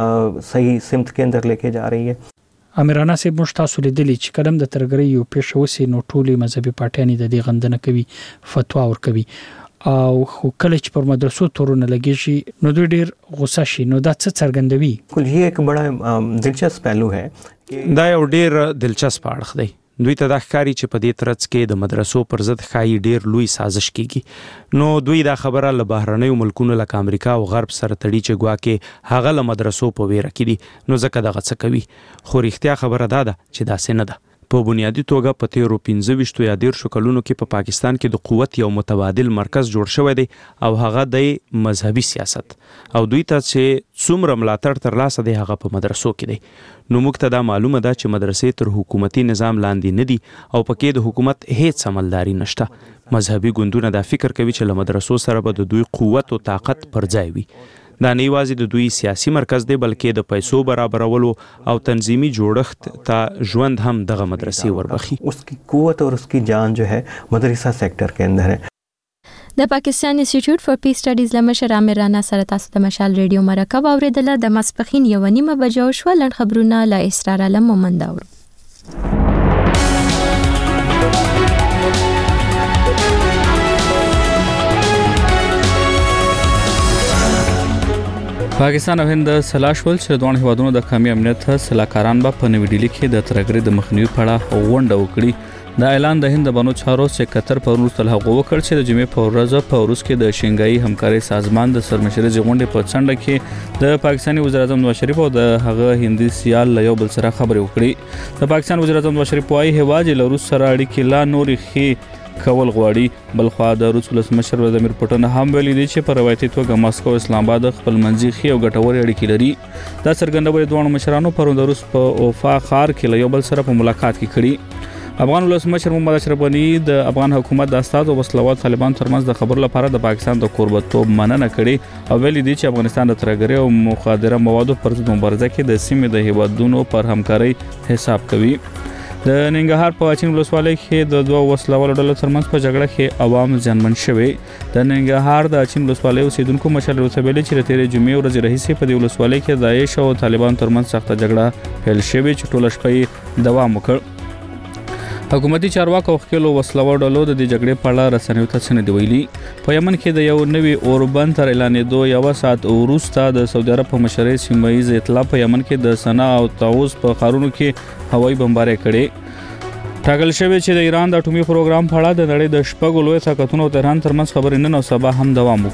صحیح سمت کے اندر لے کے جا رہی ہے. امیرانه صاحب موږ تاسو لیدلی چې کلم د ترهګرۍ یو پیښه وسی نو ټولې مذهبي پارټیانې د دې غندنه کوي، فتوا ورکوي، او خو کله چې پر مدرسو تورونه لګیږي نو دوی ډیر غوسه شي. نو دا څه څرګندوي؟ کل یہ ایک بڑا دلچسپ پہلو ہے. دا یو ډیر دلچسپ اړخ دی. دوی ته د ښکاری چې په دې ترڅ کې د مدرسو پر ضد ښایي ډیر لوی سازش کیږي. نو دوی دا خبره له بهرنیو ملکونو لکه امریکا او غرب سره تړي چې ګواکې هغه له مدرسو په ویره کې دي، نو ځکه دغه څه کوي. خو رښتیا خبره دا ده چې داسې نه ده. په بنیادی توګه په تیرو پنځه ویشتو یا دیرشو کلونو کې په پا پاکستان کې د قوت یو متبادل مرکز جوړ شوی دی او هغه د مذهبي سیاست، او دوی ته چې څومره ملاتړ ترلاسه دی هغه په مدرسو کې دی. نو موږ ته دا معلومه ده چې مدرسې تر حکومتي نظام لاندې نه دي او پکې د حکومت هیڅ عملداري نشته. مذهبي ګوندونه دا فکر کوي چې له مدرسو سره به د دوی قوت او طاقت پر ځای وي. دا نه یوازې د دوی سیاسي مرکز دی بلکې د پیسو برابرولو او تنظیمي جوړښت ته ژوند هم دغه مدرسې وربخي. उसकी قوت और उसकी जान जो है मदरसा सेक्टर के अंदर है. د پاکستان انسټیټیوټ فار پیس سټډیز لمشر عامر رانا سره تاسو د مشال ریډیو مرکه واوریدله. د ماسپخین یو نیمه بجو شو. لن خبرونه له اسرار علم مومند اورو. پاکستان او هند سلاش ول چې دوه هیوادونو د قومي امنیت سلاکاران به په نوې ډیلي کې د ترګری د مخنیوي په اړه غونډه وکړي. دا اعلان د هند بانو چارو سکرټر په روس تل هغه وکړ چې د جمعې په ورځ په روس کې د شنګای همکاري سازمان د سرمشري غونډې په څنډه کې د پاکستاني وزیر اعظم نواز شریف او د هغه هندي سیال له یو بل سره خبرې وکړي. د پاکستان وزیر اعظم نواز شریف وايي هیواد له روس سره اړیکې لا نورې خي کول غواړي. بلخوا د روس ولسمشر ولادیمیر پوټین هم ویلي دی چې په روایتي توګه ماسکو او اسلام آباد خپل منځي خي او ګټورې اړیکې لري. دا څرګندونه دوه مشرانو پرون د روس په اوفا ښار کې له یو بل سره په ملاقات کې کړي. افغان ولسمشر محمد اشرف غنی د افغان حکومت د استاد او وسلوال طالبان ترمنځ د خبرو لپاره د پاکستان د قربتوب مننه کړې او ویلي دی چې افغانستان د ترګری او مخدره موادو پر ضد مبارزه کې د سیمې د هیوادونو پر همکاري حساب کوي. د ننګرهار په اچین ولسوالۍ کې د دوه وسلوالو ډلو ترمنځ په جګړه کې عوام ځانمن شوي. د ننګرهار د اچین ولسوالۍ اوسیدونکو مشر وسبیل چې تیرې جمعې ورځ راهیسې په دې ولسوالۍ کې داعش او طالبان ترمنځ سخت جګړه پیل شوې چې ټول شپه دوام وکړ. حکومتي چارواکو او خپل وسلوال ډلو د دې جګړې په اړه رسنیو ته څه نه دی ویلي. په یمن کې د یو نوي اوربند تر اعلانېدو یو ساعت وروسته د سعودي عرب په مشرۍ سیمه ییز اطلاع په یمن کې د سنا او طاووس په ښارونو کې هوایي بمبارۍ کړې. ټاکل شوی چې د ایران د اټومي پروګرام په اړه د نړۍ د شپږو لوی طاقتونو او تهران ترمنځ خبرې نن او سبا هم دوام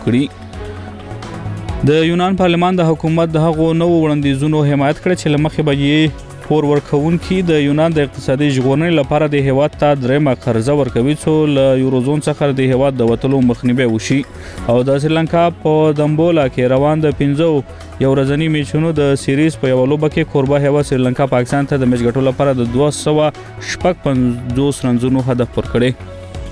وکړي. د یونان پارلمان د حکومت د هغو نوو وړاندیزونو حمایت کړ چې لمخې به یې پور ورکون کې د یونان د اقتصادي ژغورنې لپاره د هیواد ته درېمه قرضه ورکوي څو له یوروزون څخه د هیواد د وټلو مخنیوي وشي. او د سریلانکا په دمبولا کې روان د پنځو یو ورځنی میچونو د سیریز په یو لوبه کې کوربه هیواد سریلانکا پاکستان ته د میچ ګټلو لپاره د دوه سوه شپږ پنځوس رنزونو هدف ورکړي.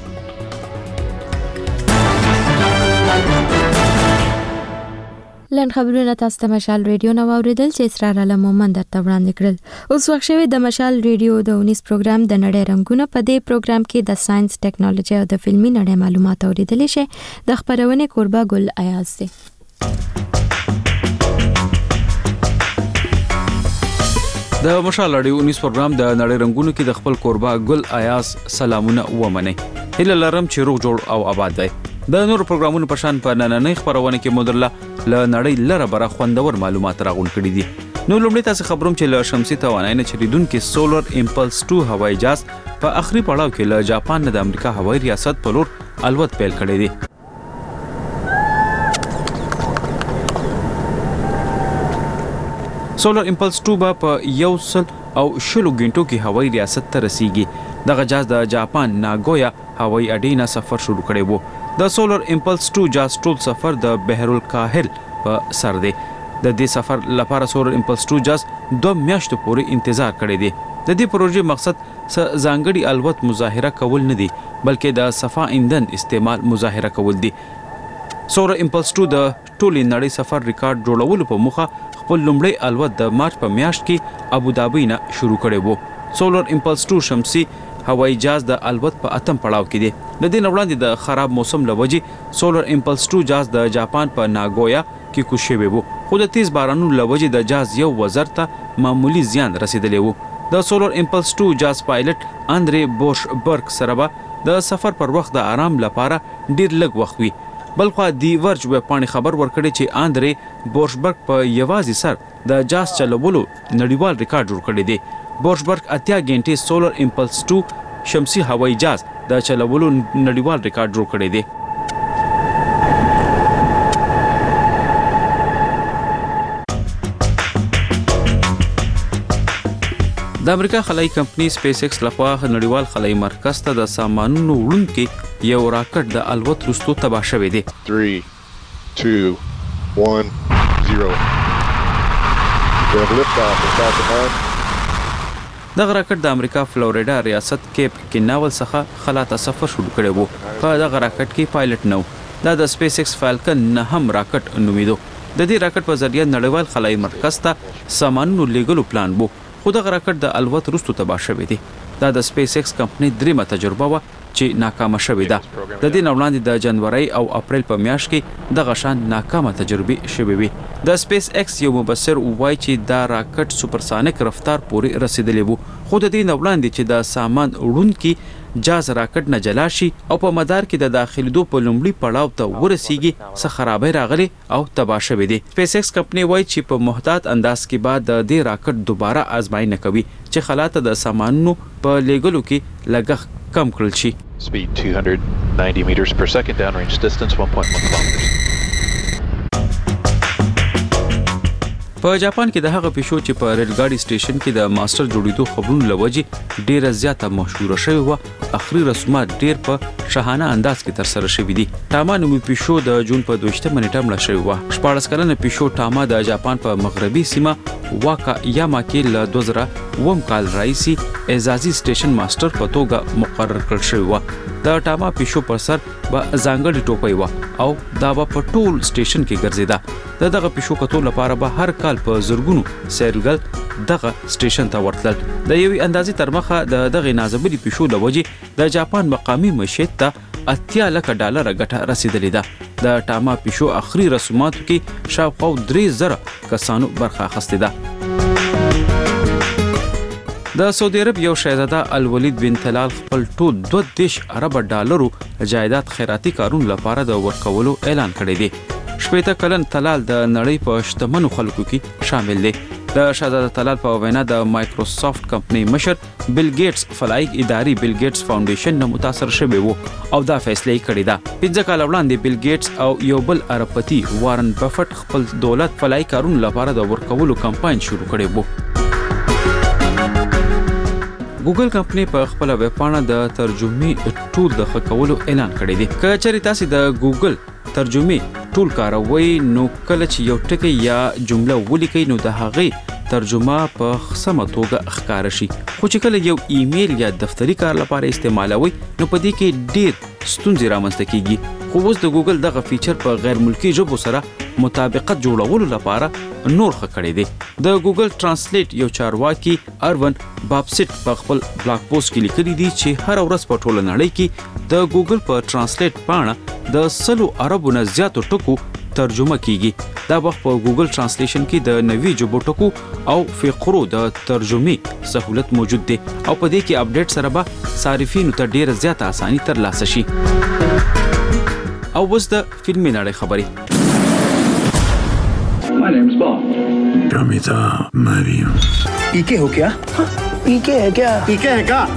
لن خبرونه تاسو ته مشال ریډیو نو اوریدل چې اسرار علم مومند درته وړاندې کړل. اوس وخت شوی د مشال ریډیو د اونیس پروګرام د نړۍ رنگونه. په دې پروګرام کې د ساينس، ټیکنالوژي او د فلمي نړۍ معلومات اوریدل شي. د خبرونه کوربه ګل ایاز دی. د مشال ریډیو اونیس پروګرام د نړۍ رنگونه کې د خپل کوربه ګل ایاز سلامونه ومنه. هله لرم چې روغ جوړ او آباد وي. د نور پروګرامونو په شان په نننۍ خبرونه کې مدرله ل نړۍ لره بره خوندور معلومات راغون کړي دي. نو لومړی تاسو خبروم چې له شمسي توانای نه چریدونکو سولر امپلس ټو هوایي جهاز په اخري پړاو کې له جاپان نه د امریکا هوایي ریاست په لور الوت پیل کړی دی. سولر امپلس ټو په یو سل او شلو غنټو کې هوایي ریاست ته رسیږي. دغه جهاز د جاپان ناګویا هوایي اډې نه سفر شروع کړی وو. د سولر امپلس ټو جهاز ټول سفر د بحر الکاهل په سر دی. د دې سفر لپاره سولر امپلس ټو جهاز دوه میاشتو پورې انتظار کړی دی. د دې پروژې مقصد څه ځانګړي الوت مظاهره کول نه دی بلکې د صفا ایندھن استعمال مظاهره کول دی. سولر امپلس ټو د ټولې نړۍ سفر ریکارډ جوړولو په موخه خپل لومړی الوت د مارچ په میاشت کې ابوظبي نه شروع کړی وو. سولر امپلس ټو شمسي هوایي جهاز د الوت په اتم پړاو کې دی. د دې وړاندې د خراب موسم لوجې سولر امپلس ټو جهاز د جاپان په ناګویا کې کوز شوی وو. خو د تیز بارانونو لوجې د جهاز یو وزر ته معمولی زیان رسیدلی وو. د سولر امپلس ټو جهاز پایلټ اندرې بورشبرګ سره به د سفر پر وخت د آرام لپاره ډیر لږ وخت وي. بلخو دی ورج ویب پاڼې خبر ورکړي چې اندرې بورشبرګ په یوازې سر د جهاز چلولو نړیوال ریکارډ جوړ کړی دی. بورشبرګ اتیا غنټې سولر امپلس ټو شمسي هوایي جهاز د چلولو نړیوال ریکارډ جوړ کړی دی. د امریکا خلایي کمپنی سپیس ایکس لخوا نړیوال خلایي مرکز ته د سامانونو وړونکي یو راکټ د الوت وروسته تباه شوی دی. three two one zero We have liftoff of Falcon nine. دغه راکټ د امریکا فلوریډا ریاست کیپ کیناول څخه خلا ته سفر شروع کړی وو. په دغه راکټ کې پایلټ نه و. دا د سپیس ایکس فالکن نهم راکټ نومیدو. د دې راکټ په ذریعه نړیوال خلایي مرکز ته سامانونو لیږلو پلان وو. خو دغه راکټ د الوت وروسته تباه شوی دی. دا د سپیس ایکس کمپنی دریمه تجربه وه چې ناکامه شوې ده. د دې نه وړاندې د جنوري او اپریل په میاشت کې دغه شان ناکامه تجربې شوې وې. د سپیس ایکس یو مبصر وایي چې دا راکټ سوپرسانیک رفتار پورې رسیدلی وو، خو د دې نه وړاندې چې د سامان وړونکي جاز راکټ نه جلا شي او په مدار کې د داخليدو په لومړي پړاو ته ورسیږي څه خرابې راغلي او تباه شوی دی. سپیس ایکس کمپنی وایي چې په محتاط انداز کې بعد د دې راکټ دوباره آزمایي نه کوي چې خلاته د سامانونو په لیږلو کې لګښت کم کړل شي. Speed two hundred ninety meters per second, downrange distance one point one kilometers. په جاپان کې د هغه پیشو چې په ریل ګاډي سټیشن کې د ماستر جوړیدو خبرونه لوجې ډیره زیاته مشهوره شوې و. اخري رسومات ډیر په شاهانه انداز کې تر سره شوې دي. ټاما نومي پیشو د جون په دویشتمه نیټه مړه شوې و. شپاړس کلنه پیشو ټاما د جاپان په مغربي سیمه واکا یاما کې له دوه زره اووم کال راهیسې اعزازي سټیشن ماستر په توګه مقرر کړل شوی و. د ټاما پیشو پر سر به ځانګړې ټوپۍ و او دا به په ټول سټیشن کې ګرځېده. د دغه پیشو کتو لپاره به هر کال په زرګونو سیلګل دغه سټیشن ته ورتلل. د یوې اندازې تر مخه د دغه نازبلي پیشو د وجې د جاپان مقامي معیشت ته اتیا لکه ډالر ګټه رسیدلې ده. د ټاما پیشو اخري رسوماتو کې شاوخوا درې زره کسانو برخه اخیستې ده. د سعودي عرب یو شهزاده الولید بن طلال خپل ټول دوه دیش ارب ډالرو جایداد خیراتي کارونو لپاره د ورکولو اعلان کړی دی. شپېته کلن طلال د نړۍ په شتمنو خلکو کې شامل دی. د شهزاده طلال په وینا د مایکروسافټ کمپنی مشر بیل ګیټس فلایق اداري بیل ګیټس فاونډیشن نه متاثر شوی وو او دا فیصله یې کړې ده. پنځه کال وړاندې بیل ګیټس او یو بل اربپتی وارن بفټ خپل دولت فلایق کارونو لپاره د ورکولو کمپاین شروع کړی وو. ګوګل کمپنی په خپل ویب پاڼه د ترجمې ټول د خکولو اعلان کړی دی. که چېرې تاسو د ګوګل ترجمې ټول کاروي نو کله چې یو ټکی یا جمله ولیکئ نو د هغې ترجمه په سمه توګه ښکار شي. خو چې کله یو ایمیل یا دفتری کار لپاره استعمالوي نو په دې کې ډیر ستونزې رامنځته کیږي. خو اوس د ګوګل دغه فیچر په غیر ملکی ژبو سره مطابقت جوړولو لپاره نور ښه کړی دی. د ګوګل ترانسلیټ یو چارواکي اروین بابسټ په خپل بلاګ پوسټ کې لیکلي دي چې هر ورځ په ټوله نړۍ کې د ګوګل په ترانسلیټ پاڼه د سلو اربو نه زیاتو ټکو ترجمه کیږي. دا وخت په ګوګل ترانسلیشن کې د نوي ژبو ټکو او فقرو د ترجمې سہولت موجود دی او په دې کې اپډیټ سره به صارفینو ته ډیره زیاته اساني ترلاسه شي. او اوس د فلمي نړۍ خبرې. My name's Bond. Ramita Mariam. पीके हो क्या? पीके है क्या? पीके है क्या?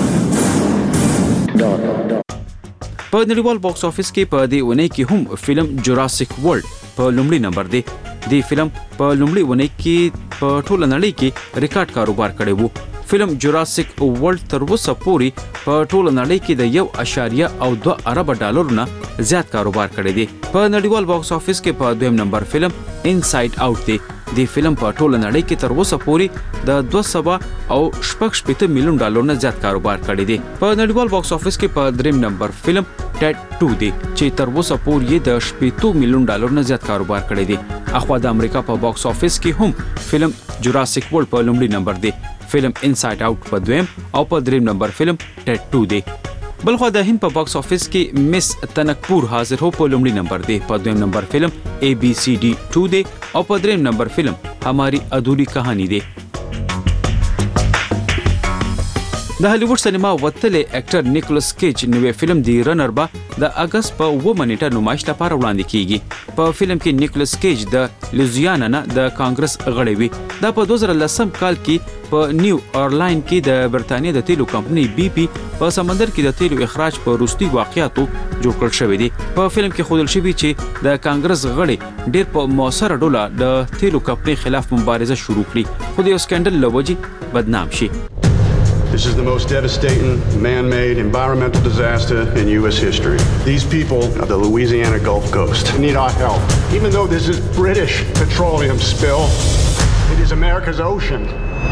په نړیوال باکس افیس کې په دې ونې کې هم فلم جوراسیک ورلد په لومړي نمبر دی. د فلم په لومړي ونې کې په ټوله نړۍ کې ریکارډ کاروبار کړی وو. فلم جوراسیک ورلد تر اوسه پورې په ټوله نړۍ کې د یو اشاریه او دوه ارب ډالرو نه زیات کاروبار کړی دی. په نړیوال باکس افیس کې په دویم نمبر فلم انساید آوټ دی. د فلم په ټوله نړۍ کې تر اوسه پورې د دوه سوه او شپږ شپېته میلیون ډالرو نه زیات کاروبار کړی دی. په نړیوال باکس افیس کې په دریم نمبر فلم ټیډ ټو دی چې تر اوسه پورې د شپېته میلیون ډالرو نه زیات کاروبار کړی دی. اخوا د امریکا په باکس افیس کې هم فلم جوراسیک ورلد په لومړي نمبر دی، فلم انساید آوټ په دویم او په دریم نمبر فلم ټیډ ټو دی. بلخوا د هند په باکس افیس کې مس تنکپور حاضر هو په لومړي نمبر دی، په دویم نمبر فلم اے بی سی ڈی ټو دی او په دریم نمبر فلم हमारी अधूरी कहानी دی. د هالیوډ سینما وتلې اکټر نیکولس کیج نوې فلم دی رنر با د اگست په اووه نیټه نمایش لپاره وړاندې کیږي. په فلم کې نیکولس کیج د لوزیانا نه د کانګرس غړی وي. دا په دوه زره لسم کال کې په نیو اورلاین کې د برتانیې د تیلو کمپنۍ بی پی په سمندر کې د تیلو اخراج په وروستي واقعیاتو جوړ کړل شوی دی. په فلم کې ښودل شوی چې د کانګرس غړي ډېر په موثره ډول د تیلو کمپنۍ خلاف مبارزه شروع کړي خو د یو سکندل له وجې بدنام شي. This is the most devastating man-made environmental disaster in U S history. These people of the Louisiana Gulf Coast need our help. Even though this is British petroleum spill, it is America's ocean.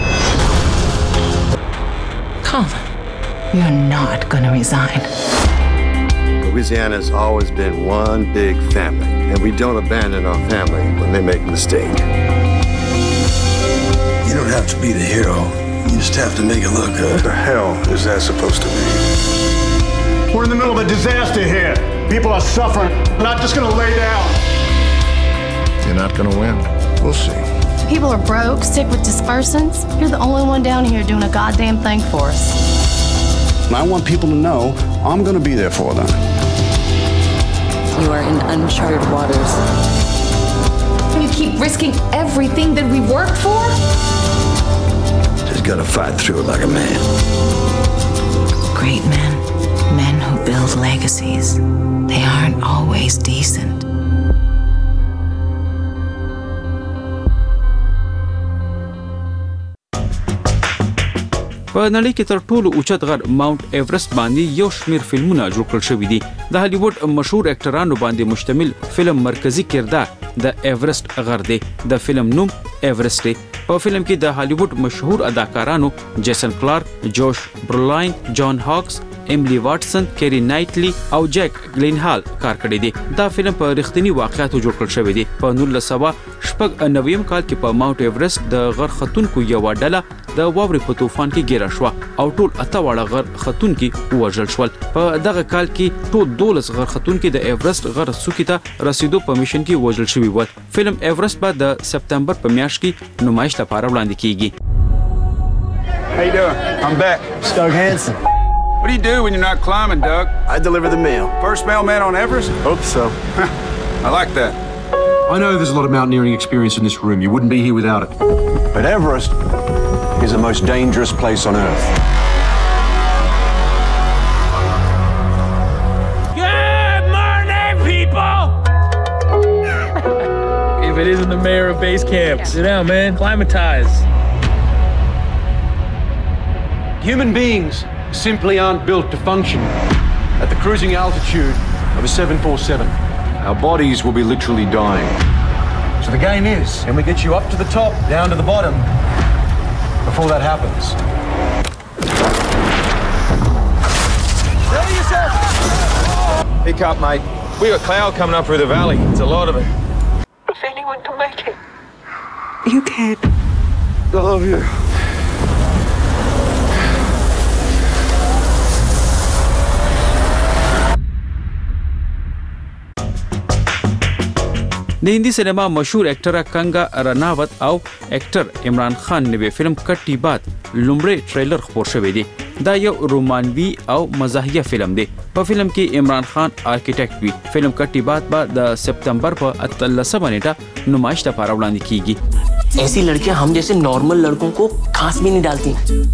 Colin, you're not gonna resign. Louisiana's always been one big family, and we don't abandon our family when they make a mistake. You don't have to be the hero. You just have to make it look good. What the hell is that supposed to mean? We're in the middle of a disaster here. People are suffering. We're not just gonna lay down. You're not gonna win. We'll see. People are broke, sick with dispersants. You're the only one down here doing a goddamn thing for us. And I want people to know I'm gonna be there for them. You are in uncharted waters. You keep risking everything that we worked for? Just gotta fight through it like a man. Great men, men who build legacies, they aren't always decent. په نړۍ کې تر ټولو اوچت غر ماونټ ایورست باندې یو شمیر فلمونه جوړ کړل شوي دي. د هالیوډ مشهور اکټرانو باندې مشتمل فلم مرکزی کردار د ایورست غر دی. د فلم نوم ایورست دی. په فلم کې د هالیوډ مشهور اداکارانو جیسن کلارک، جوش برولین، جان هاکس، ایملی واټسن، کیری نایټلی او جیک گلینهال کار کړی دی. دا فلم په رښتینی واقعیاتو جوړ کړل شوی دی. په نولس سوه شپږ نویم کال کې په ماونټ ایورست د غر ختونکو یو ډله د واورې په طوفان کې ګیره شوه او ټول اته واړه غر ختونکي ووژل شول. په دغه کال کې ټول دولس غر ختونکي د ایورست غر څوکې ته رسیدو په میشن کې وژل شوي ول. فلم ایورست به د سپتمبر په میاشت کې نمایش لپاره وړاندې کیږي. How you doing? I'm back. Doug Hansen. What do you do when you're not climbing, Doug? I deliver the mail. First mailman on Everest? Hope so. I like that. I know there's a lot of mountaineering experience in this room. You wouldn't be here without it. But Everest is the most dangerous place on Earth. Good morning, people! If it isn't the mayor of base camp, sit down, man. Climatize. Human beings simply aren't built to function at the cruising altitude of a seven forty-seven. Our bodies will be literally dying. So the game is, can we get you up to the top, down to the bottom, before that happens? Ready yourself! Pick up, mate. We got cloud coming up through the valley. It's a lot of it. If anyone can make it, you can. I love you. د هندي سینما مشهور اکټر کنگا رناوت او اکټر عمران خان نوې فلم کټی بات لومړی ټریلر خپور شوی دی. دا یو رومانوي او مزاحیه فلم دی. په فلم کې عمران خان آرکیټیکټ وي. فلم کټی بات به د سپتمبر په اتلسمه نیټه نمایش لپاره وړاندې کیږي. ऐसी लड़कियां हम जैसे नॉर्मल लड़कों को खास भी नहीं डालती.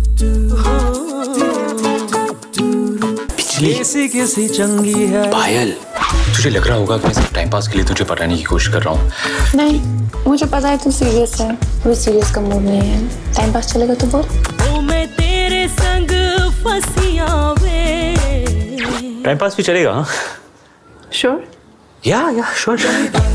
किसी किसी चंगी है. पायल, तुझे लग रहा होगा कि मैं सिर्फ टाइम पास के लिए तुझे पटाने की कोशिश कर रहा हूँ. नहीं, मुझे पता है तू सीरियस है. कोई सीरियस का मूड नहीं है. टाइम पास चलेगा तो बोल. ओ मैं तेरे संग फसिया वे. टाइम पास भी चलेगा? Sure. या या श्योर श्योर.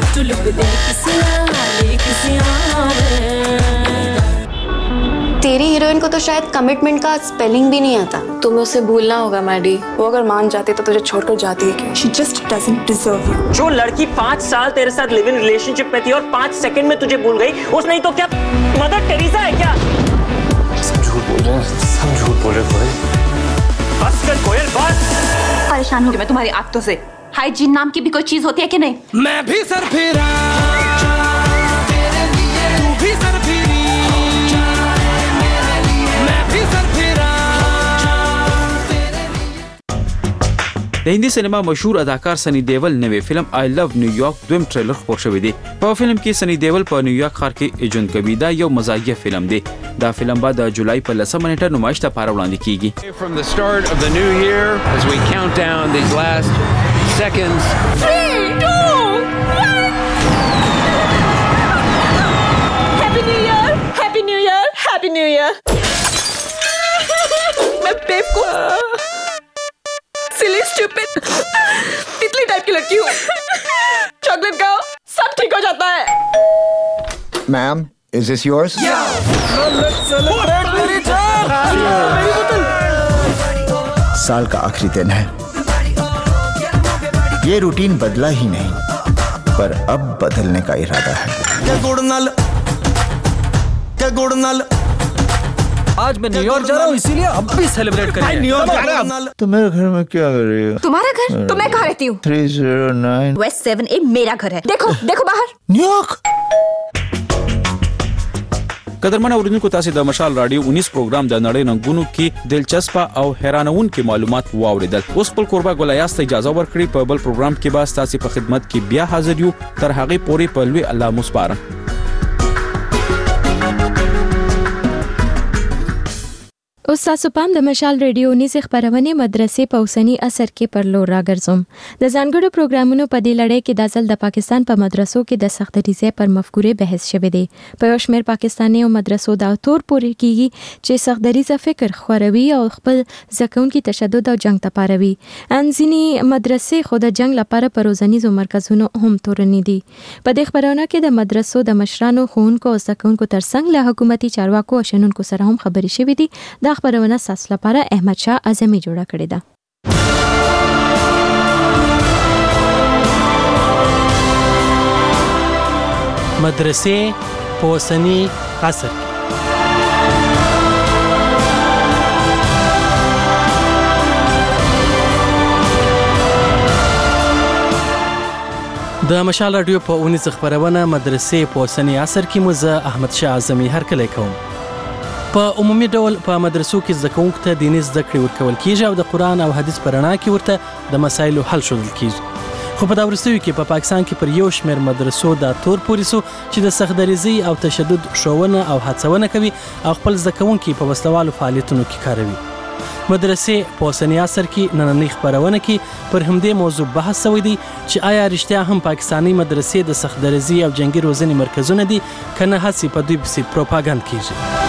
तेरी हीरोइन को तो शायद कमिटमेंट का स्पेलिंग भी नहीं आता. तुम्हें उसे भूलना होगा मैडी. वो अगर मान जाती तो तुझे छोड़ कर जाती है क्या? She just doesn't deserve you. जो लड़की पाँच साल तेरे साथ लिव इन रिलेशनशिप में थी और पाँच सेकंड में तुझे भूल गई, उस नहीं तो क्या मदर टेरेसा है क्या? सब झूठ बोल रहे हैं, सब झूठ बोल रहे हैं कोयल. बस कर कोयल बस. परेशान हो गई मैं तुम्हारी आदतों से. हाइजीन नाम की भी कोई चीज होती है कि नहीं? मैं भी सर फिरा तू भी सर फिरी. मैं भी सर फिरा د هندي سینما مشهور اداکار سنی دیول نوې فلم آی لو نیویارک دویم ټریلر خپور شوی دی. په فلم کې سنی دیول په نیویارک ښار کې ایجنټ کوي. دا یو مزاحیه فلم دی. دا فلم به د جولای په لسمه نیټه نمایش ته لپاره وړاندې کیږي. From the start of the new year as we count down these last seconds. three, two, one. Happy New Year! Happy New Year! Happy New Year! मैं बेवकूफ, silly, stupid, तितली टाइप की लड़की हूँ. चॉकलेट खाओ, सब ठीक हो जाता है. Ma'am, is this yours? Yeah. Let's celebrate मेरी जान. मेरी बोतल. साल का आखिरी दिन है. ये रूटीन बदला ही नहीं, पर अब बदलने का इरादा है. क्या गुड़ नल, क्या गुड़ नल. आज मैं न्यूयॉर्क जा रहा हूँ, इसीलिए अब भी सेलिब्रेट करेंगे. न्यूयॉर्क जा रहा हूँ. तो मेरे घर में क्या कर रही हो? तुम्हारा घर? तो मैं कहाँ रहती हूँ? Three zero nine west seven A मेरा घर है. देखो देखो बाहर. न्यूयॉर्क. قدرمن اوریدونکو تاسو د مشال رادیو انیس پروګرام د نړۍ ننګونو کې دلچسپ او حیرانونکي معلومات واوریدل. اوس په قربا ګولایاست اجازه ورکړي په بل پروګرام کې به تاسو په خدمت کې بیا حاضر یو. تر هغه پورې په لوی الله مسپارم. اوس تاسو پام د مشال ریډیو نیز خبرونه مدرسې په اوسنی اثر کې پر لور راګرځوم. د ځانګړو پروګرامونو په دې لړۍ کې د ځل د پاکستان په مدرسو کې د سختګریزۍ پر مفکورې بحث شوی دی. په یو شمېر پاکستاني او مدرسو دا تور پورې کیږي چې سختګریزه فکر خوروي او خپل ځکهونکي تشدد او جنگ ته پاروي. ان ځینې مدرسې خو د جنگ لپاره په روزنیزو مرکزونو هم تورنې دي. په دې خبرونه کې د مدرسو د مشرانو، ښوونکو او ځکهونکو ترڅنګ له حکومتي چارواکو او شنونکو سره هم خبرې شوې دي. دا خبرونه ساس لپاره احمد شاه اعظمي جوړه کړې ده. مدرسې په اوسني عصر کې د مشال رادیو په اونیز خبرونه مدرسې په اوسني عصر کې مزه احمد شاه اعظمي هرکلی کوم. په عمومي ډول په مدرسو کې زده کوونکو ته دیني زده کړې ورکول کیږي او د قرآن او حدیث په رڼا کې ورته د مسایلو حل ښودل کیږي. خو په دا وروستیو کې په پاکستان کې پر یو شمېر مدرسو دا تور پورې سو چې د سختدریزۍ او تشدد ښوونه او هڅونه کوي او خپل زده کوونکي په وسلوالو فعالیتونو کې کاروي. مدرسې په اوسني عصر کې نننۍ خبرونه کې پر همدې موضوع بحث شوی دی چې آیا رښتیا هم پاکستاني مدرسې د سختدریزۍ او جنگي روزنې مرکزونه دي که نه هسې په دوی پسې پروپاګند کیږي.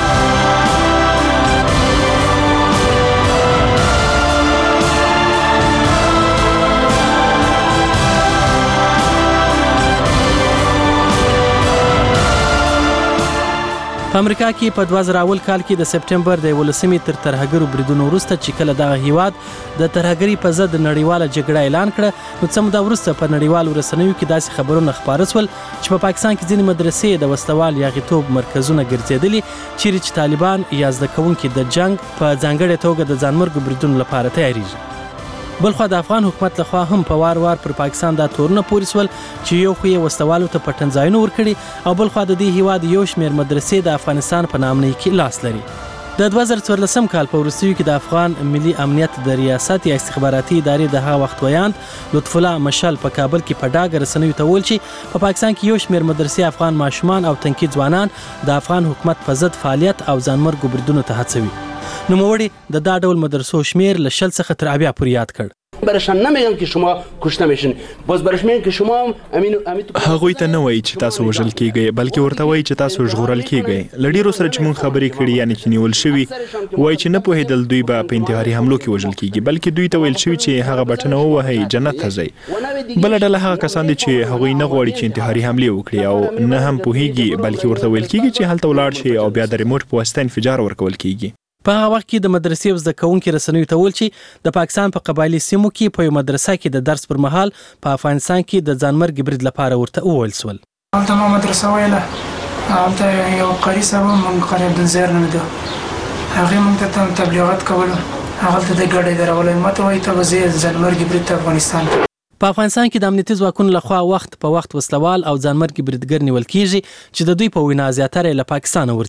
په امریکا کې په دوه زره اول کال کې د سپټمبر د یولسمې تر ترهګرو بریدونو وروسته چې کله دغه هیواد د ترهګرۍ په ضد نړیواله جګړه اعلان کړه، نو څه موده وروسته په نړیوالو رسنیو کې داسې خبرونه خپاره شول چې په پاکستان کې ځینې مدرسې د وسلوال یاغیتوب مرکزونه ګرځېدلي چیرې چې طالبان یا زده کوونکي د جنگ په ځانګړې توګه د ځانمرګو بریدونو لپاره تیاریږي. بلخوا د افغان حکومت لخوا هم په وار وار پر پاکستان دا تورونه پورې سول چې یو خو یې وسلوالو ته پټنځایونه ورکړي او بلخوا د دې هیواد یو شمېر مدرسې د افغانستان په نامنۍ کې لاس لري. د دوه زره څوارلسم کال په وروستیو کې د افغان ملي امنیت د ریاست یا استخباراتي ادارې د هغه وخت ویاند لطف الله مشال په کابل کې په ډاګه رسنیو ته وویل چې په پاکستان کې یو شمېر مدرسې افغان ماشومان او تنکي ځوانان د افغان حکومت په ضد فعالیت او ځانمرګو بریدونو ته هڅوي. نوموړي د دا ډول مدرسو شمېر له شل څخه تر اویا پورې یاد کړ. برشان نمیگم که شما کشته میشین، باز برش میگن که شما امین امین هغوی ته نه وایي چې تاسو وژل کیږئ، بلکې ورته وایي چې تاسو ژغورل کیږئ. له ډیرو سره چې مونږ خبرې کړي یعنی چې نیول شوي وایي چې نه پوهېدل دوی به په انتحاري حملو کې وژل کیږي، بلکې دوی ته ویل شوي چې هغه بټنه ووهئ جنت ته ځئ. بله ډله هغه کسان دي چې هغوی نه غواړي چې انتحاري حملې وکړي او نه هم پوهېږي، بلکې ورته ویل کیږي چې هلته ولاړ شي او بیا د ریموټ په واسطه انفجار ورکول کیږي. په هغه وخت کې د مدرسې زده کوونکي رسنیو ته ویل چې د پاکستان په قبایلي سیمو کې په یو مدرسه کې د درس پر مهال په افغانستان کې د ځانمرګ برید لپاره ورته وویل سول. هلته مو مدرسه ویله، هلته یو قاري صاحب مونږ قاري عبدالزهر نومېده، هغې مونږ ته تبلیغات کولو، هغلته د ګاډۍ درولو، ما ته وایي ته به ځې ځانمرګي برید ته افغانستان ته. په افغانستان کې د امنیتي ځواکونو لخوا وخت په وخت وسلوال او ځانمرګي بریدګر نیول کیږي چې د دوی په وینا زیاتره له پاکستانه ورځي.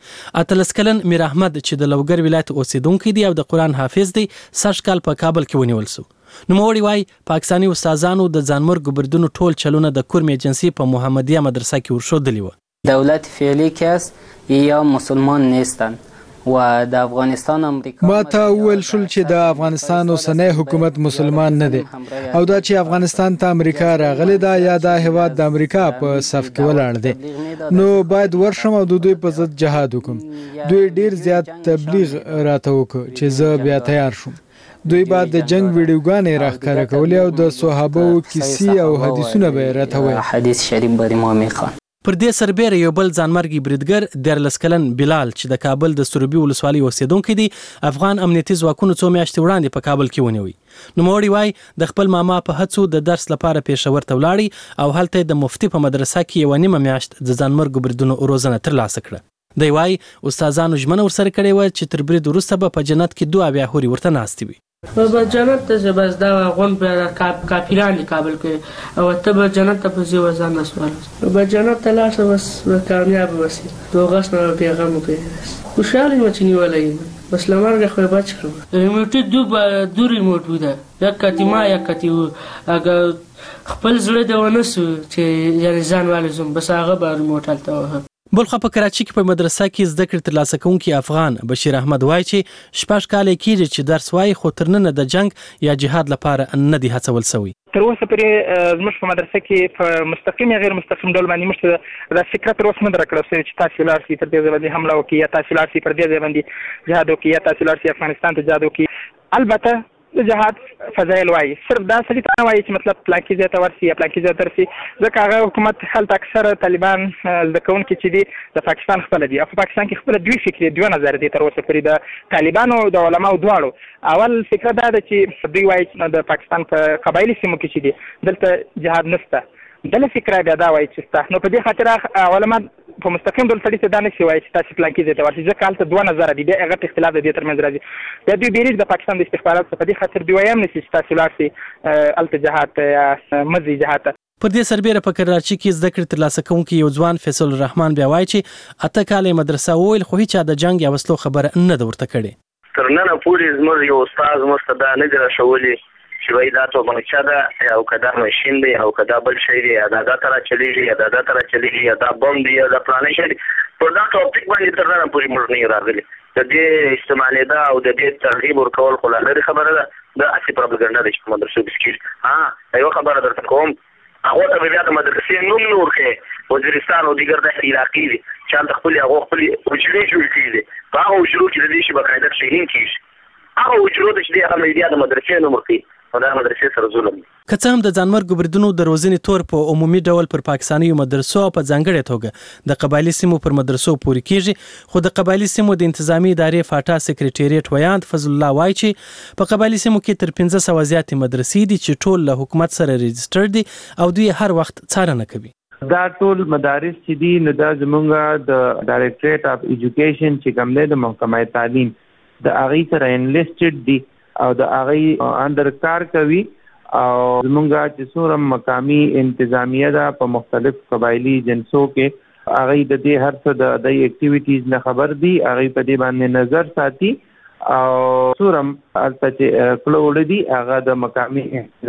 اتلس کلن میر احمد چې د لوګر ولایت اوسیدونکو دی او د قران حافظ دی سږ کال په کابل کې ونیول شو. نوموړي وایي پاکستاني استادانو د ځانمرګو بریدونو ټول چلونه د کورم ایجنسی په محمدیه مدرسه کې ورښودلي وو. دولت فعلی که است یا مسلمان نیستند و د افغانستان امریکا ما ته وویل شول چې د افغانستان اوسنی حکومت مسلمان نه دی او دا چې افغانستان ته امریکا راغلی دا یا دا هیواد د امریکا په صف کې ولاړ دی نو باید ورشم او د دوی په ضد جهاد وکم. دوی ډیر زیات تبلیغ راته وکړ چې زه بیا تیار شوم. دوی بعد د جنگ ویډیوګانې راښکاره کولې او د صحابو کیسې او حدیثونه به یې راته ویل. حدیث شریف به ما میخوان. پر دې سربېره یو بل ځانمرګي بریدګر دیارلس کلن بلال چې د کابل د سروبي ولسوالۍ اوسیدونکی دی افغان امنیتي ځواکونو څو میاشتې وړاندې په کابل کې ونیوی. نوموړي وایي د خپل ماما په هڅو د درس لپاره پېښور ته ولاړی او هلته د مفتي په مدرسه کې یوه نیمه میاشت د ځانمرګو بریدونو روزنه ترلاسه کړه. دی وایي استادانو ژمنه ورسره کړې وه چې تر برید وروسته به په جنت کې دوه اویا هورې ورته ناستې وي. به جنت ته بس دا غون په کافران کابل کې او ته به جنت ته په ځای وزن نسوال به جنت ته لاړ بس کامیاب وسی دوغس نه پیغام کوي خوشاله مچ نیولای بس لمرګه خو بچ کړو ریموټ دو دو ریموټ ودا یک کتیما یک کتیو اگر خپل زړه د ونسو چې یعنی ځان والزم بس هغه به ریموټ الته. بلخه په کراچي کې په مدرسه کې زده کړې ترلاسه کوونکی افغان بشیر احمد وایي چې شپږ کاله کېږي چې درس وایي خو تر ننه د جنگ یا جهاد لپاره نه دی هڅول سوی. تر اوسه پورې زموږ په مدرسه کې په مستقیم یا غیر مستقیم ډول باندې موږ د فکر تر اوسه نه درکړل شوی چې تاسو لاړ شئ تر دې ځای باندې حمله وکړئ یا تاسو لاړ شئ پر دې ځای باندې جهاد وکړئ یا تاسو لاړ شئ افغانستان ته جهاد وکړئ. البته د جهاد فضایل وایي صرف دا سړي ته نه وایي چې مطلب پلانکي ځای ته ورسي یا پلانکي ځای ته ورسي ځکه هغه حکومت هلته اکثره طالبان زده کوونکي چې دي د پاکستان خپله دي او په پاکستان کې خپله دوی فکري دوه نظر دي تر اوسه پورې د طالبانو د علماو دواړو. اول فکره دا ده چې دوی وایي چې د پاکستان په قبایلي سیمو کې چې دي دلته جهاد نشته بله فکره بیا دا وایي چې شته. نو په دې خاطر علما په مستقیم ډول سړي ته دا نشي وایي چې تاسو پلانکي ځای ته ورشئ ځکه هلته دوه نظره دي بیا هغه اختلاف د دې ترمنځ راځي. بیا دوی بیریږي د پاکستان د استخباراتو څخه په دې خاطر دوی وایم نشي چې تاسو لاړ شئ هلته جهاد ته یا مه ځئ جهاد ته. پر دې سربېره په کراچي کې زده کړې ترلاسه کوونکی یو ځوان فیصل الرحمن بیا وایي چې اته کاله مدرسه وویل خو هیچا د جنګ یا وسلو خبره نه ده ورته کړې. تر ننه پورې زموږ یو استاد زموږ ته دا نه دي راښولي چې وایي دا توپنچه ده او که دا ماشین دی او که دا بل شی دی یا دا دا ته راچلېږي یا دا دا ته راچلېږي یا دا بم دی یا دا فلانی شی دی پر دا ټاپک باندې تر ننه پورې موږ نه یو راغلي. د دې استعمالېدا او د دې ترغیب ورکول خو لا لرې خبره ده دا هسې پروپاګنډا ده چې په مدرسو کې کېږي. ها یوه خبره درته کوم هغو ته به بیا د مدرسې نوم نه ورکوې وزیرستان او دیګر داسې علاقې دي چې هلته خپلې هغو خپلې حجرې جوړې کړي دي په هغو حجرو کې د دې شي باقاعده تشهین کېږي هغه حجرو ته چې دی هغه بیا د مدرسې نوم ورکوي او دا مدرسې سره ظلم دی. که څه هم د ځانمرګو بریدونو د روزنې تور په عمومي ډول پر پاکستانیو مدرسو او په ځانګړې توګه د قبایلي سیمو پر مدرسو پورې کېږي خو د قبایلي سیمو د انتظامی ادارې فاټا سکرټریټ ویاند فضل الله وایي چې په قبایلي سیمو کې تر پنځه سوه زیاتې مدرسې دي چې ټول له حکومت سره رجسټر دي او دوی هر وخت څارنه کوي. دا ټول مدارس چې دي نو دا زمونږ د ډایرکټریټ اف ایجوکیشن چې کوم دی د محکمه تعلیم د هغې سره انلیسټډ دي او د هغې اندر کار کوي او زمونږ چې څومره مقامي انتظامیه ده په مختلف قبایلي جنسو کې هغې د دې هر څه د دې اکټیویټیز نه خبر دي هغې په دې باندې نظر ساتي او څومره هلته چې کړه وړه دي هغه د مقامي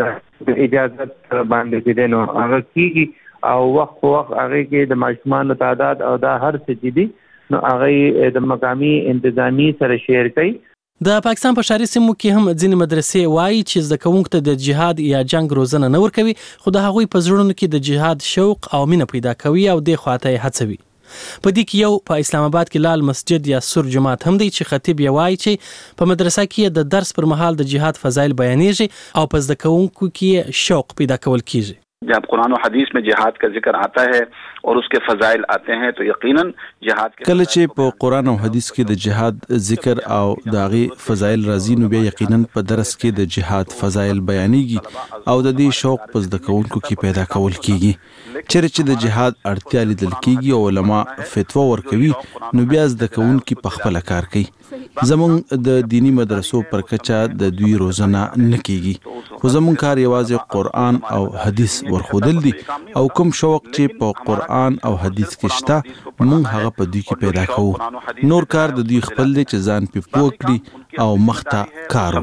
اجازت باندې چې دی نو هغه کېږي او وخت په وخت هغې کې د ماشومانو تعداد او دا هر څه چې دي نو هغې د مقامي انتظامي سره شیر کوي. د پاکستان په ښاري سیمو کې هم ځینې مدرسې وایي چې زده کوونکو ته د جهاد یا جنگ روزنه نه ورکوي خو د هغوی په زړونو کې د جهاد شوق او مینه پیدا کوي او دې خواته یې هڅوي. په دې کې یو په اسلام آباد کې لال مسجد یا سور جماعت هم دی چې خطیب یې وایي چې په مدرسه کې د درس پر مهال د جهاد فضایل بیانېږي او په زده کوونکو کې شوق پیدا کول کیږي. जब कुरान और हदीस में जिहाद का जिक्र आता है और उसके फजाइल आते हैं तो यकीनन जिहाद के कल چې په قران او حدیث کې د جهاد ذکر او داغي فضایل راځي نو بیا یقینا په درس کې د جهاد فضایل بیانېږي او د دې شوق پس د کوونکو کې پیدا کول کیږي. چیرې چې د جهاد اړتیا لیدل کیږي او علما فتوا ورکوي نو بیا د کوونکو په خپل کار کوي. زمونږ د دینی مدرسو پر کچا د دوی روزنه نه کیږي خو زمونږ کار یوازې قرآن او حدیث ورخودل دي او کوم شوق چې په قرآن او حدیث کې شته مونږ هغه په دوی کې پیدا کوو نور کار د دوی خپل دی چې ځان په پوه کړي او مخته کار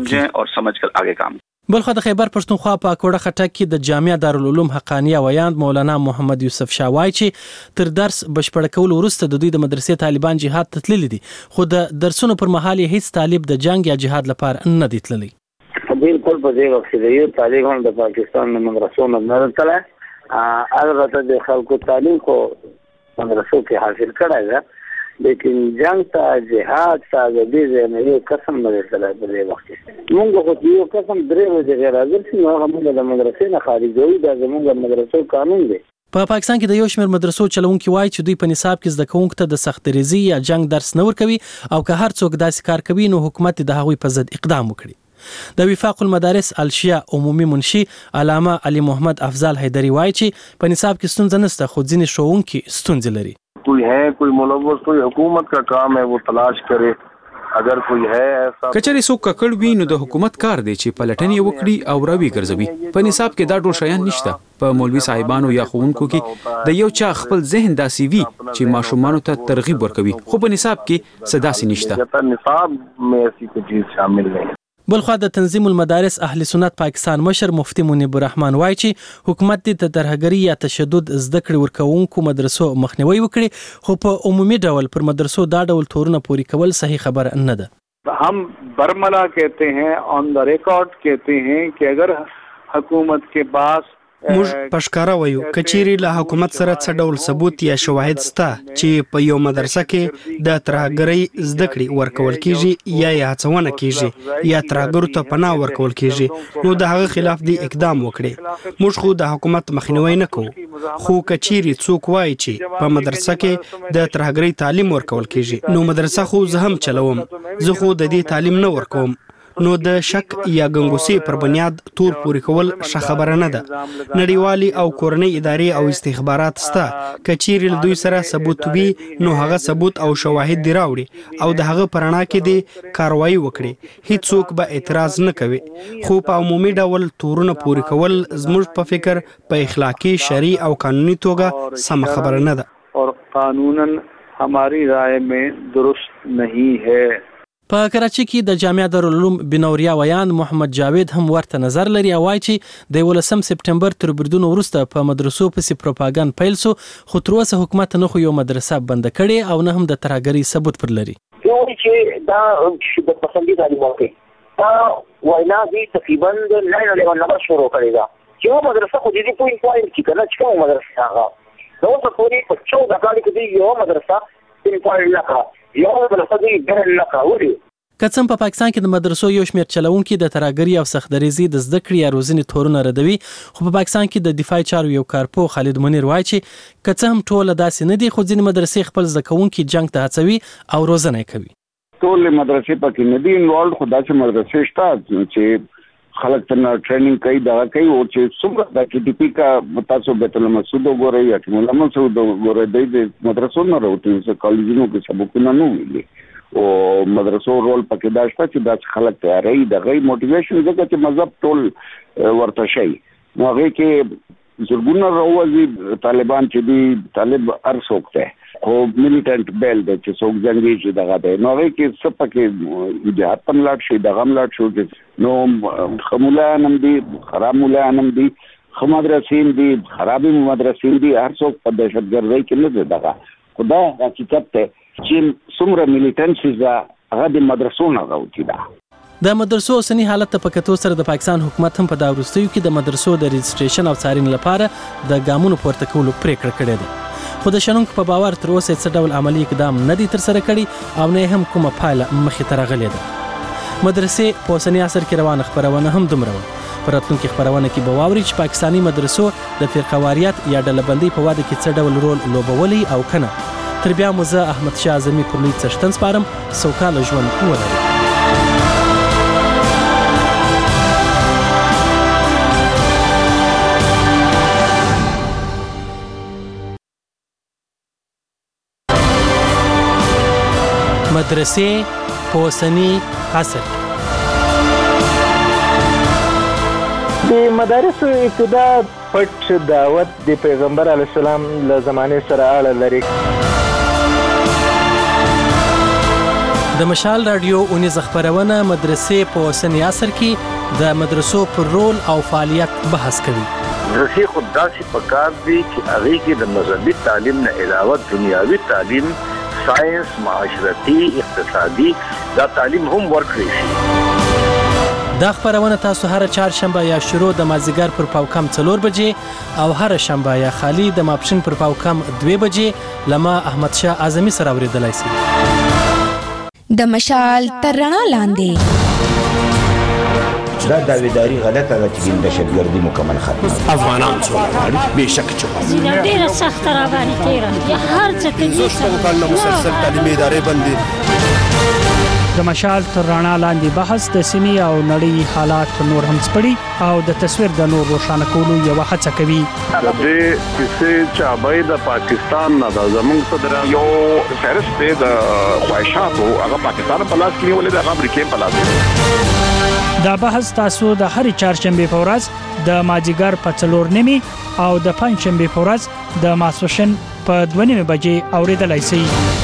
وکړي. بلخو د خیبر پښتونخوا په کوړه خټک کې د جامعه دارالعلوم حقانیه ویاند مولانا محمد یوسف شاه وایي چې تر درس بشپړ کولو وروسته د دوی د مدرسې طالبان جهاد ته تللي دي خو د درسونو پر مهال هیڅ طالب د جنگ یا جهاد لپاره نه دی تللی. بالکل په دې وخت کې یو طالب هم د پاکستان د مدرسو نه نه تللی البته د خلکو تعلیم کو مدرسو کې حاصل کړی ده لیکن جنگ ته جهاد ته د دې نه یو قسم نه درته په دې وخت کې موږ خو یو قسم درې ورځې غیر حاضر شي نو هغه موږ د مدرسې نه خارجوي دا زموږ مدرسو قانون دی. په پاکستان کې د یو شمېر مدرسو چلونکي وایي چې دوی په نصاب کې زده کوونکو ته د سختریزي یا جنگ درس نه ورکوي او که هر څوک داسې کار کوي نو حکومت د هغوی په ضد اقدام وکړي. د وفاق المدارس الشیا عمومي منشي علامه علي محمد افضل حیدری وایي چې په نصاب کې ستونزه نشته خو ځینې ښوونکي ستونزې لري. कोई है कोई मुलव्वस कोई हुकूमत का काम है वो तलाश करे अगर कोई है ऐसा کچری څوک ککړ وي نو د حکومت کار دی چې پلټنې وکړي او راوي ګرځوي. په نصاب کې دا ډول شیان نشته. په مولوي صاحبانو یا ښوونکو کې د یو چا خپل ذهن داسې وي چې ماشومانو ته ترغیب ورکوي خو په نصاب کې څه داسې نشته. نصاب में ऐसी कोई चीज शामिल नहीं. بلخوا د تنظیم المدارس اهل سنت پاکستان مشر مفتی منیب الرحمن وایي چې حکومت د ترهګري یا تشدد زده کړې ورکوونکو مدرسو مخنیوي وکړي خو په عمومي ډول پر مدرسو دا ډول تورونه پوري کول صحیح خبر نه ده. हम बरमला कहते हैं ऑन द रिकॉर्ड कहते हैं कि अगर हुकूमत के पास موږ پښکارا وایو کچيري له حکومت سره څه ډول ثبوت یا شواهد سته چې په یو مدرسه کې د ترهګرۍ زده کړې ورکول کیږي یا یا هڅونه کیږي یا ترهګرو ته پناه ورکول کیږي نو د هغه خلاف دی اقدام وکړي. موږ خو د حکومت مخنیوي نه کوو خو کچيري څوک وایي چې په مدرسه کې د ترهګرۍ تعلیم ورکول کیږي نو مدرسه خو زه هم چلوم زه خو د دې تعلیم نه ورکوم نو د شک یا ګنګوسې پر بنیاد تور پوري کول ښه خبره نه ده. نړیوالي او کورنۍ ادارې او استخبارات سته کچيري له دوی سره ثبوت وي نو هغه ثبوت او شواهد دی راوړي او د هغه پرانا کې دی کاروایی وکړي هیڅوک به اعتراض نه کوي خو په عمومي ډول تورونه پوري کول زموږ په فکر په اخلاقی شرعي او قانوني توګه سم خبره نه ده او قانونا हमारी राय में दुरुस्त नहीं है. په کراچۍ کې د جامعه دارالعلوم بنوریا ویان محمد جاوید هم ورته نظر لري او وایي چې د یولسم سپټمبر تر بریدونو وروسته په مدرسو پسې پروپاګاندا پیل سو خو تر اوسه حکومت نه خو یو مدرسه بند کړي او نه هم د ترهګرۍ ثبوت پر لري. یو چې دا شدت پسندي تعلیم ورکوي دا وینا دي تقریبا د ناین الیون نمبر شروع کړی دا چې یو مدرسه خو دې پوینټ پوینټ کې کنه چې کومه مدرسه هغه نو څه پوری په چوده کال کې دی یو مدرسه پوینټ پوینټ لکه یو مدرسه دی ګرل لکه وړي. که څه په پاکستان کې د مدرسو یو شمېر چلونکي د ترهګرۍ او سختدریزي د زده کړې یا روزنې تورونه ردوي خو په پاکستان کې د دفاعي چارو یو کارپو خالد منیر وایي چې که څه هم ټوله داسې نه دي خو ځینې مدرسې خپل زده کوونکي جنګ ته هڅوي او روزنه یې کوي. ټولې مدرسې پکې نه دي انوالډ خو داسې مدرسې شته چې خلک ته ټریننګ کوي دا کوي او چې څومره د کې ټي پی کا تاسو بیت المسعود وګورئ یا چې مولا مسعود وګورئ د مدرسو نه راوته چې کالجونو کې سبقونه نه ویلي او مدرسو رول پکې دا شته چې دا خلک تیاری د غي موټیویشن ځکه چې مذهب ټول ورته شي نو هغه کې زرګونه راوځي طالبان چې دی طالب ارڅوک ته خو میلیټنت بیل د چې څوک ځنګي چې دغه دی نو هغه کې څه پکې جهاد پم لاټ شي دغه ملاټ شو چې نو خمولانم دي خراب مولانم دي خمدرسین دي خرابي مدرسین دي ارڅوک په دهشتګردۍ کې نه دغه خدا حقیقت ته چې څومره میلیټنټ زه هغه د مدرسو نه راوتی دا د مدرسو اوسنی حالت ته په کتو سره د پاکستان حکومت هم په دا وروستیو کې د مدرسو د رجسټریشن او څارنې لپاره د ګامونو پورته کولو پریکړه کړې ده خو د شنونکو په باور تر اوسه څه ډول عملی اقدام نه دی ترسره کړی او نه هم کومه پایله مخې ته راغلې ده. مدرسې په اوسني عصر کې روانه خپرونه هم دومره وه. په راتلونکي خپرونه کې به واورئ چې پاکستاني مدرسو د فرقواریت یا ډلبندۍ په واده کې څه ډول رول لوبولی او کنه. تر بیا مو زه احمد شاه اعظمي پر لوی څښتن سپارم. سوکاله ژوند ولرئ. مدرسې په اوسني عصر کې. د مدارسو ابتدا پټ دعوت د پیغمبر علیه السلام له زمانې سره اړه لري. د مشال رادیو اونیزه خپرونه مدرسې په اوسني عصر کې د مدرسو پر رول او فعالیت بحث کوي. مدرسې خو داسې پکار دي چې هغې کې د مذهبي تعلیم نه علاوه دنیاوي تعلیم، ساینس، معاشرتي، اقتصادي دا تعلیم هم ورکړی شي. دا خپرونه تاسو هر چهارشنبه یا شروع د مازدیګر پر پاوکم څلور بجې او هر شنبه یا خالی د ماپښین پر پاوکم دوه بجې لما احمد شاه اعظمي سره اوریدلای شئ. د مشال تر رڼا لاندې دا داویداری غلطه ده چې د دهشتګردي مکمل ختمه افغانان څو غواړي بېشکه چې زینه ډېره سخته راباندې تېره یا هر څه کوي څو کلونه مسلسل تعلیمي ادارې بندي. د مشال تر رڼا لاندې بحث د سیمې او نړۍ حالات نور هم سپړي او د تصویر د نور روښانه کولو یوه هڅه کوي. د دې کیسې چابۍ د پاکستان نه ده زموږ صدر یو فهرست دی د خواهشاتو هغه پاکستان په لاس کې نیولې ده هغه امریکې په لاس کې. دا بحث تاسو د هرې چهارشنبې په ورځ د مازدیګر په څلور نیمې او د پنجشنبې په ورځ د ماسپښین په دوه نیمې بجې اورېدلی شئ.